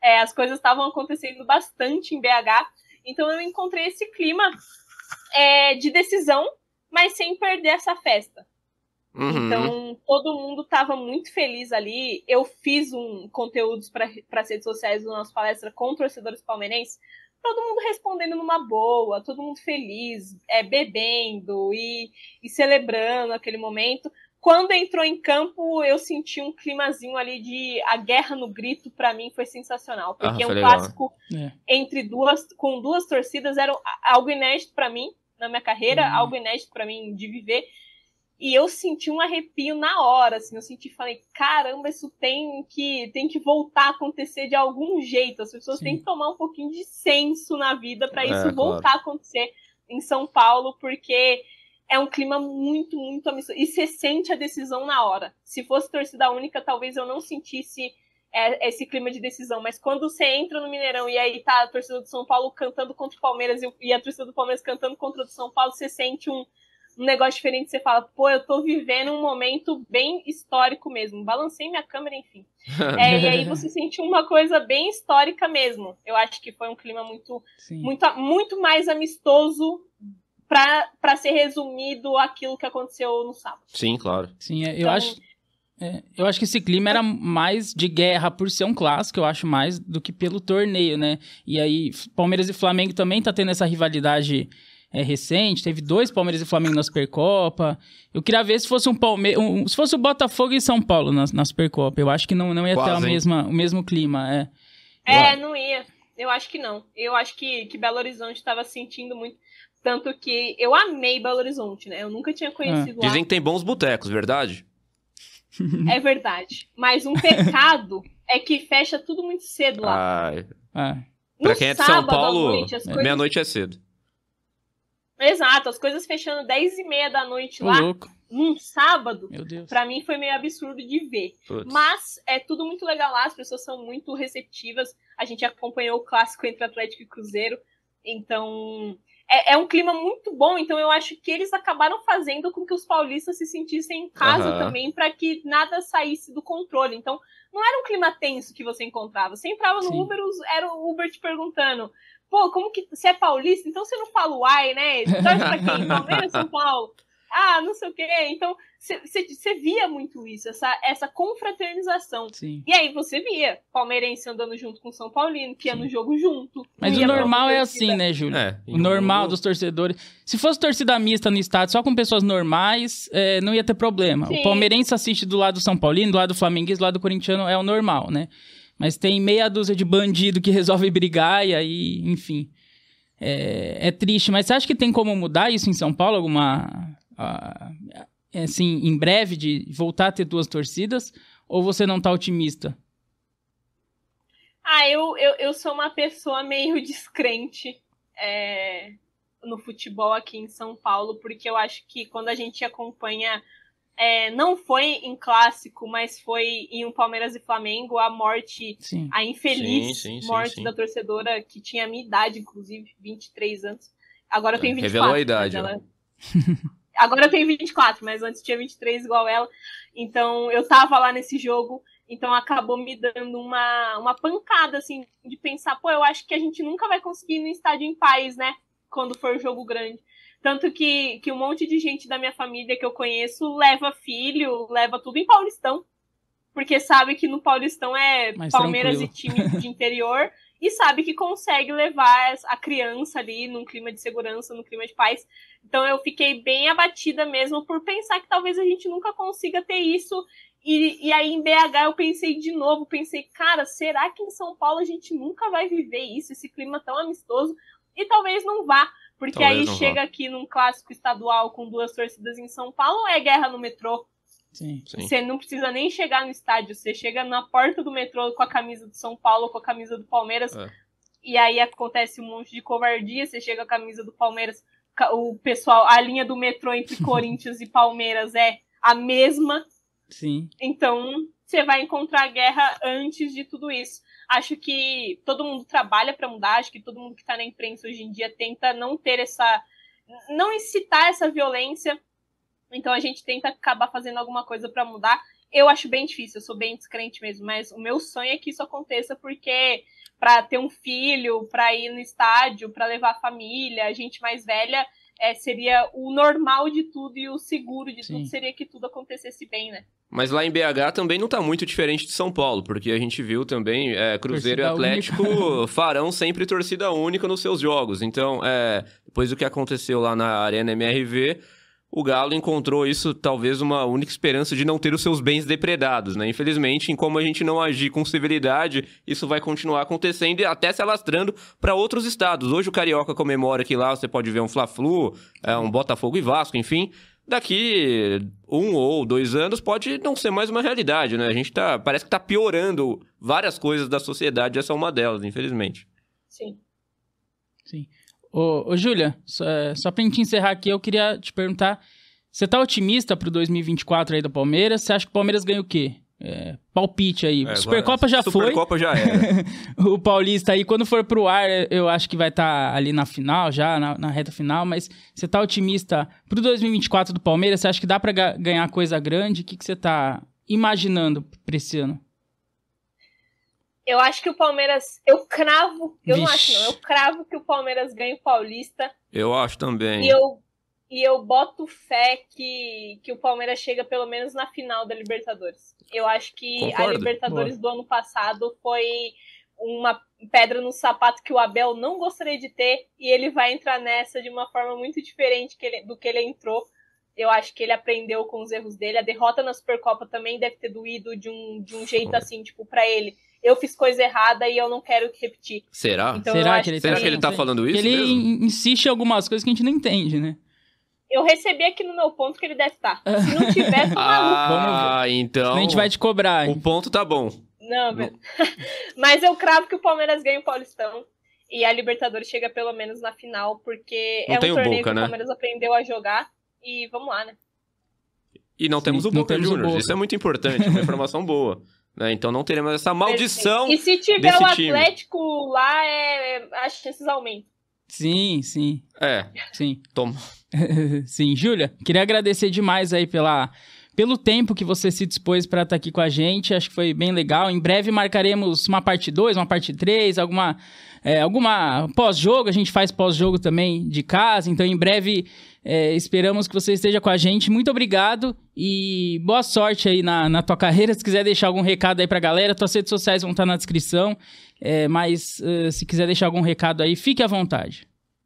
S3: É, as coisas estavam acontecendo bastante em B H, então eu encontrei esse clima é, de decisão, mas sem perder essa festa. Uhum. Então, todo mundo estava muito feliz ali. Eu fiz um conteúdos para as redes sociais do nosso palestra com torcedores palmeirenses, todo mundo respondendo numa boa, todo mundo feliz, é, bebendo e, e celebrando aquele momento. Quando entrou em campo, eu senti um climazinho ali de a guerra no grito, para mim foi sensacional, porque ah, um legal. clássico é. entre duas, com duas torcidas era algo inédito para mim, na minha carreira, uhum. algo inédito para mim de viver. E eu senti um arrepio na hora, assim, eu senti, falei, caramba, isso tem que, tem que voltar a acontecer de algum jeito, as pessoas Sim. têm que tomar um pouquinho de senso na vida para isso é, voltar claro. a acontecer em São Paulo, porque é um clima muito, muito amistoso, e você sente a decisão na hora. Se fosse torcida única, talvez eu não sentisse é, esse clima de decisão, mas quando você entra no Mineirão e aí tá a torcida do São Paulo cantando contra o Palmeiras e a torcida do Palmeiras cantando contra o do São Paulo, você sente um um negócio diferente, você fala, pô, eu tô vivendo um momento bem histórico mesmo. Balancei minha câmera, enfim. É, e aí você sentiu uma coisa bem histórica mesmo. Eu acho que foi um clima muito, muito, muito mais amistoso para ser resumido aquilo que aconteceu no sábado.
S2: Sim, claro.
S1: Sim, eu então, acho... É, eu acho que esse clima era mais de guerra por ser um clássico, eu acho, mais do que pelo torneio, né? E aí, Palmeiras e Flamengo também tá tendo essa rivalidade... É recente, teve dois Palmeiras e Flamengo na Supercopa. Eu queria ver se fosse um Palme... um, se fosse o Botafogo e São Paulo na, na Supercopa. Eu acho que não, não ia Quase, ter a mesma, o mesmo clima. É,
S3: é não ia. Eu acho que não. Eu acho que, que Belo Horizonte estava sentindo muito. Tanto que eu amei Belo Horizonte, né? Eu nunca tinha conhecido
S2: ah. lá. Dizem que tem bons botecos, verdade?
S3: É verdade. Mas um pecado é que fecha tudo muito cedo lá.
S2: Ai. Ah. Pra quem é de São Paulo, noite, coisas... meia-noite é cedo.
S3: Exato, as coisas fechando dez e meia da noite
S1: Ô,
S3: lá,
S1: louco.
S3: num sábado,
S1: Meu Deus.
S3: Pra mim foi meio absurdo de ver. Putz. Mas é tudo muito legal lá, as pessoas são muito receptivas, a gente acompanhou o clássico entre Atlético e Cruzeiro, então é, é um clima muito bom, então eu acho que eles acabaram fazendo com que os paulistas se sentissem em casa uhum. também, para que nada saísse do controle. Então não era um clima tenso que você encontrava, você entrava no Sim. Uber, era o Uber te perguntando, pô, como que você é paulista? Então você não fala uai, né? Torce pra quem? Palmeiras, São Paulo? Ah, não sei o quê. Então, você via muito isso, essa, essa confraternização.
S1: Sim.
S3: E aí você via palmeirense andando junto com o São Paulino, que ia Sim. no jogo junto.
S1: Mas o normal é assim, né, Júlio? É, o normal mundo... dos torcedores. Se fosse torcida mista no estádio, só com pessoas normais, é, não ia ter problema. Sim. O palmeirense assiste do lado do São Paulino, do lado do flamenguista, do lado do corintiano, é o normal, né? Mas tem meia dúzia de bandido que resolve brigar e aí, enfim, é, é triste. Mas você acha que tem como mudar isso em São Paulo? Alguma, uh, assim, em breve, de voltar a ter duas torcidas? Ou você não tá otimista?
S3: Ah, eu, eu, eu sou uma pessoa meio descrente é, no futebol aqui em São Paulo, porque eu acho que quando a gente acompanha... É, não foi em clássico, mas foi em um Palmeiras e Flamengo, a morte, sim. a infeliz sim, sim, morte sim, da torcedora, que tinha a minha idade, inclusive, vinte e três anos. Agora eu tenho vinte e quatro.
S2: Revelou a idade.
S3: Ela... Agora eu tenho vinte e quatro, mas antes tinha vinte e três igual ela. Então eu tava lá nesse jogo, então acabou me dando uma, uma pancada, assim, de pensar, pô, eu acho que a gente nunca vai conseguir ir no estádio em paz, né? Quando for jogo grande. Tanto que, que um monte de gente da minha família que eu conheço leva filho, leva tudo em Paulistão. Porque sabe que no Paulistão é
S1: mais
S3: Palmeiras
S1: tranquilo.
S3: E time de interior. E sabe que consegue levar a criança ali num clima de segurança, num clima de paz. Então eu fiquei bem abatida mesmo por pensar que talvez a gente nunca consiga ter isso. E, e aí em B H eu pensei de novo, pensei, cara, será que em São Paulo a gente nunca vai viver isso, esse clima tão amistoso? E talvez não vá. Porque Talvez aí chega vá. Aqui num clássico estadual com duas torcidas em São Paulo, é guerra no metrô.
S1: Sim,
S2: sim.
S3: Você não precisa nem chegar no estádio, você chega na porta do metrô com a camisa do São Paulo, com a camisa do Palmeiras, é. E aí acontece um monte de covardia, você chega com a camisa do Palmeiras, o pessoal, a linha do metrô entre Corinthians e Palmeiras é a mesma.
S1: Sim.
S3: Então, você vai encontrar guerra antes de tudo isso. Acho que todo mundo trabalha para mudar, acho que todo mundo que está na imprensa hoje em dia tenta não ter essa... não incitar essa violência, então a gente tenta acabar fazendo alguma coisa para mudar. eu acho bem difícil, eu sou bem descrente mesmo, mas o meu sonho é que isso aconteça, porque para ter um filho, para ir no estádio, para levar a família, a gente mais velha, é, seria o normal de tudo e o seguro de Sim. tudo seria que tudo acontecesse bem, né?
S2: Mas lá em B H também não tá muito diferente de São Paulo, porque a gente viu também é, Cruzeiro torcida e Atlético única. farão sempre torcida única nos seus jogos. Então, é, depois do que aconteceu lá na Arena M R V, o Galo encontrou isso talvez uma única esperança de não ter os seus bens depredados, né? Infelizmente, em como a gente não agir com civilidade, isso vai continuar acontecendo e até se alastrando para outros estados. Hoje o Carioca comemora que lá você pode ver um Fla-Flu, é, um Botafogo e Vasco, enfim. Daqui um ou dois anos pode não ser mais uma realidade, né? A gente tá, parece que tá piorando várias coisas da sociedade, essa é uma delas, infelizmente.
S3: Sim.
S1: Sim. Ô, ô Júlia, só, só pra gente encerrar aqui, eu queria te perguntar, você tá otimista pro dois mil e vinte e quatro aí do Palmeiras? Você acha que o Palmeiras ganha o quê? É, palpite aí.
S2: É,
S1: Supercopa já
S2: Super
S1: foi.
S2: Supercopa já era.
S1: O Paulista aí, quando for pro ar, eu acho que vai estar tá ali na final, já na, na reta final, mas você tá otimista pro dois mil e vinte e quatro do Palmeiras? Você acha que dá pra ga- ganhar coisa grande? O que, que você tá imaginando pra esse ano?
S3: Eu acho que o Palmeiras... Eu cravo... Eu
S1: Vixe.
S3: não acho, não. Eu cravo que o Palmeiras ganha o Paulista.
S2: Eu acho também.
S3: E eu, e eu boto fé que, que o Palmeiras chega pelo menos na final da Libertadores. Eu acho que
S2: Concordo.
S3: a Libertadores
S1: Boa.
S3: do ano passado foi uma pedra no sapato que o Abel não gostaria de ter. E ele vai entrar nessa de uma forma muito diferente que ele, do que ele entrou. Eu acho que ele aprendeu com os erros dele. A derrota na Supercopa também deve ter doído de um, de um jeito assim, tipo, pra ele. Eu fiz coisa errada e eu não quero repetir.
S2: Será?
S3: Então,
S1: Será
S3: eu
S1: que ele,
S3: acho
S2: Será
S1: tá,
S2: que ele tá falando isso
S1: ele
S2: mesmo?
S1: in- insiste em algumas coisas que a gente não entende, né?
S3: Eu recebi aqui no meu ponto que ele deve estar. Se não tiver, tô maluco.
S2: Ah, então...
S1: A gente vai te cobrar.
S2: O
S1: hein?
S2: ponto tá bom.
S3: Não, velho. Mas eu cravo que o Palmeiras ganha o Paulistão. E a Libertadores chega pelo menos na final, porque
S2: Não
S3: é
S2: tem
S3: um
S2: o
S3: torneio
S2: Boca,
S3: que
S2: né?
S3: o Palmeiras aprendeu a jogar. E vamos lá, né?
S2: E não
S1: Sim,
S2: temos o
S1: não
S2: Boca
S1: temos o
S2: Juniors.
S1: Boca.
S2: Isso é muito importante, é uma informação boa. Né? Então não teremos essa maldição
S3: E se tiver
S2: desse
S3: o
S2: time.
S3: Atlético lá, é... as chances aumentam.
S1: Sim, sim,
S2: É,
S1: sim.
S2: toma.
S1: Sim, Júlia, queria agradecer demais aí pela, pelo tempo que você se dispôs para estar aqui com a gente. Acho que foi bem legal. Em breve marcaremos uma parte dois, uma parte três, alguma, é, alguma pós-jogo. A gente faz pós-jogo também de casa. Então, em breve, é, esperamos que você esteja com a gente. Muito obrigado e boa sorte aí na, na tua carreira. Se quiser deixar algum recado aí pra galera, tuas redes sociais vão estar na descrição. É, mas uh, se quiser deixar algum recado aí, fique à vontade.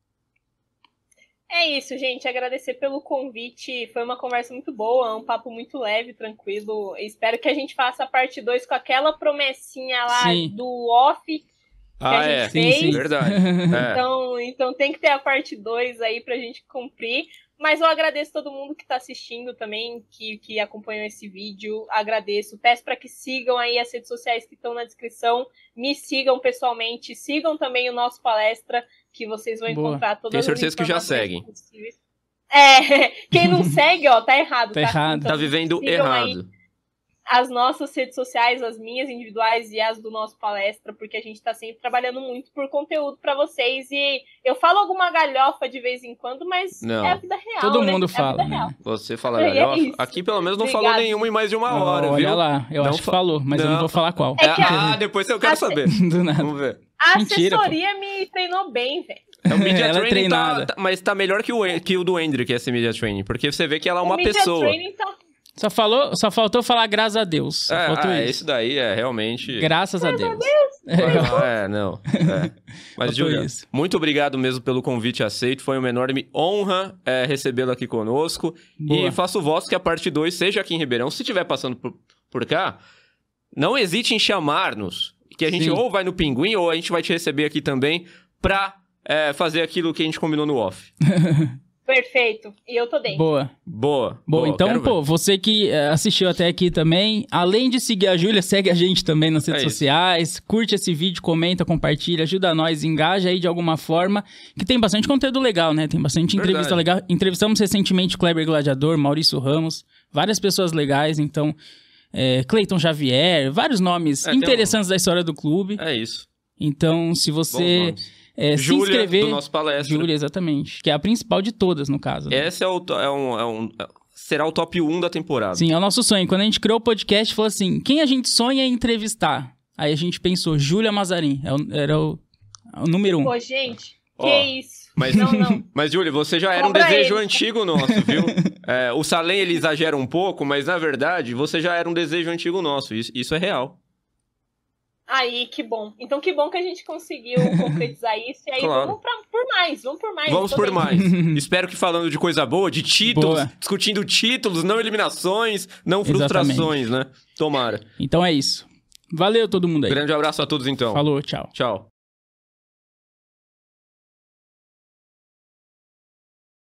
S3: É isso, gente. Agradecer pelo convite. Foi uma conversa muito boa, um papo muito leve, tranquilo. Espero que a gente faça a parte dois com aquela promessinha lá
S1: Sim.
S3: do off que
S2: Ah,
S3: a gente
S2: é.
S3: fez.
S1: Sim, sim.
S2: Verdade. É.
S3: Então, então tem que ter a parte dois aí pra gente cumprir. Mas eu agradeço todo mundo que tá assistindo também, que, que acompanhou esse vídeo. Agradeço. Peço para que sigam aí as redes sociais que estão na descrição. Me sigam pessoalmente. Sigam também o nosso palestra, que vocês vão
S1: Boa.
S3: encontrar todas
S2: Tenho
S3: as
S2: certeza que já
S3: informações
S2: seguem.
S3: possíveis. É, quem não segue, ó, tá errado.
S1: Tá errado.
S3: Então,
S2: Tá vivendo
S3: sigam aí
S2: errado.
S3: as nossas redes sociais, as minhas individuais e as do nosso palestra, porque a gente tá sempre trabalhando muito por conteúdo pra vocês. E eu falo alguma galhofa de vez em quando, mas
S2: Não.
S3: é a vida real.
S1: Todo
S3: né?
S1: mundo
S3: É a
S1: fala,
S3: vida
S1: né?
S3: real.
S2: Você fala
S3: É
S2: galhofa?
S3: isso.
S2: Aqui pelo menos não
S3: Obrigada.
S2: falou nenhuma em mais de uma hora,
S1: Olha
S2: viu?
S1: lá, eu
S2: Não
S1: acho que
S2: fa-
S1: falou, mas eu não
S2: Não.
S1: vou falar qual.
S3: É que a-
S2: Ah, depois eu quero
S3: a-
S2: saber.
S1: Do nada.
S2: Vamos ver.
S3: A
S1: Mentira,
S3: assessoria me treinou bem, velho.
S2: É o Media
S1: Ela é
S2: Training,
S1: treinada.
S2: tá, tá- mas tá melhor que o, que o do Hendrick, esse Media Training. Porque você vê que ela é uma
S3: o Media
S2: pessoa.
S3: Training tá...
S1: Só, falou, só faltou falar graças a Deus. Só
S2: É,
S1: faltou
S2: ah,
S1: isso.
S2: isso daí é realmente...
S1: Graças a Deus.
S2: É, não. É. Mas,
S1: Faltou
S2: Júlia,
S1: isso.
S2: muito obrigado mesmo pelo convite aceito. Foi uma enorme honra é, recebê-lo aqui conosco.
S1: Boa.
S2: E faço votos que a parte dois seja aqui em Ribeirão. Se estiver passando por, por cá, não hesite em chamar-nos. Que a gente
S1: Sim.
S2: ou vai no Pinguim ou a gente vai te receber aqui também pra é, fazer aquilo que a gente combinou no off.
S3: Perfeito. E eu tô dentro.
S1: Boa.
S2: Boa.
S1: Bom,
S2: boa,
S1: então,
S2: quero ver.
S1: pô, você que eh, assistiu até aqui também, além de seguir a Júlia, segue a gente também nas redes
S2: É isso.
S1: sociais, curte esse vídeo, comenta, compartilha, ajuda nós, engaja aí de alguma forma, que tem bastante conteúdo legal, né? Tem bastante entrevista
S2: Verdade.
S1: legal. Entrevistamos recentemente o Kleber Gladiador, Maurício Ramos, várias pessoas legais, então, é, Cleiton Xavier, vários nomes
S2: É, tem um-
S1: interessantes da história do clube.
S2: É isso.
S1: Então, se
S2: Bons
S1: você
S2: nomes.
S1: é, se
S2: Júlia,
S1: inscrever...
S2: do nosso palestra.
S1: Júlia, exatamente, que é a principal de todas, no caso. né?
S2: Esse é, o, é, um, é um... será o top um da temporada.
S1: Sim, é o nosso sonho. Quando a gente criou o podcast, falou assim, quem a gente sonha em entrevistar? Aí a gente pensou, Júlia Mazarin, era o, o número um.
S3: Pô, gente, que
S2: Ó,
S3: isso.
S2: Mas,
S3: não, não.
S2: mas, Júlia, você já era
S3: Cobra
S2: um desejo
S3: ele.
S2: antigo nosso, viu? É, o Salem, ele exagera um pouco, mas, na verdade, você já era um desejo antigo nosso. Isso, isso é real.
S3: Aí, que bom. Então, que bom que a gente conseguiu concretizar isso. E aí,
S2: Claro.
S3: vamos pra, por mais, vamos por mais.
S2: Vamos
S3: tô
S2: por
S3: bem.
S2: mais. Espero que falando de coisa boa, de títulos,
S1: Boa.
S2: discutindo títulos, não eliminações, não frustrações, né? Tomara.
S1: Então é isso. Valeu todo mundo aí.
S2: Grande abraço a todos, então.
S1: Falou, tchau.
S2: Tchau.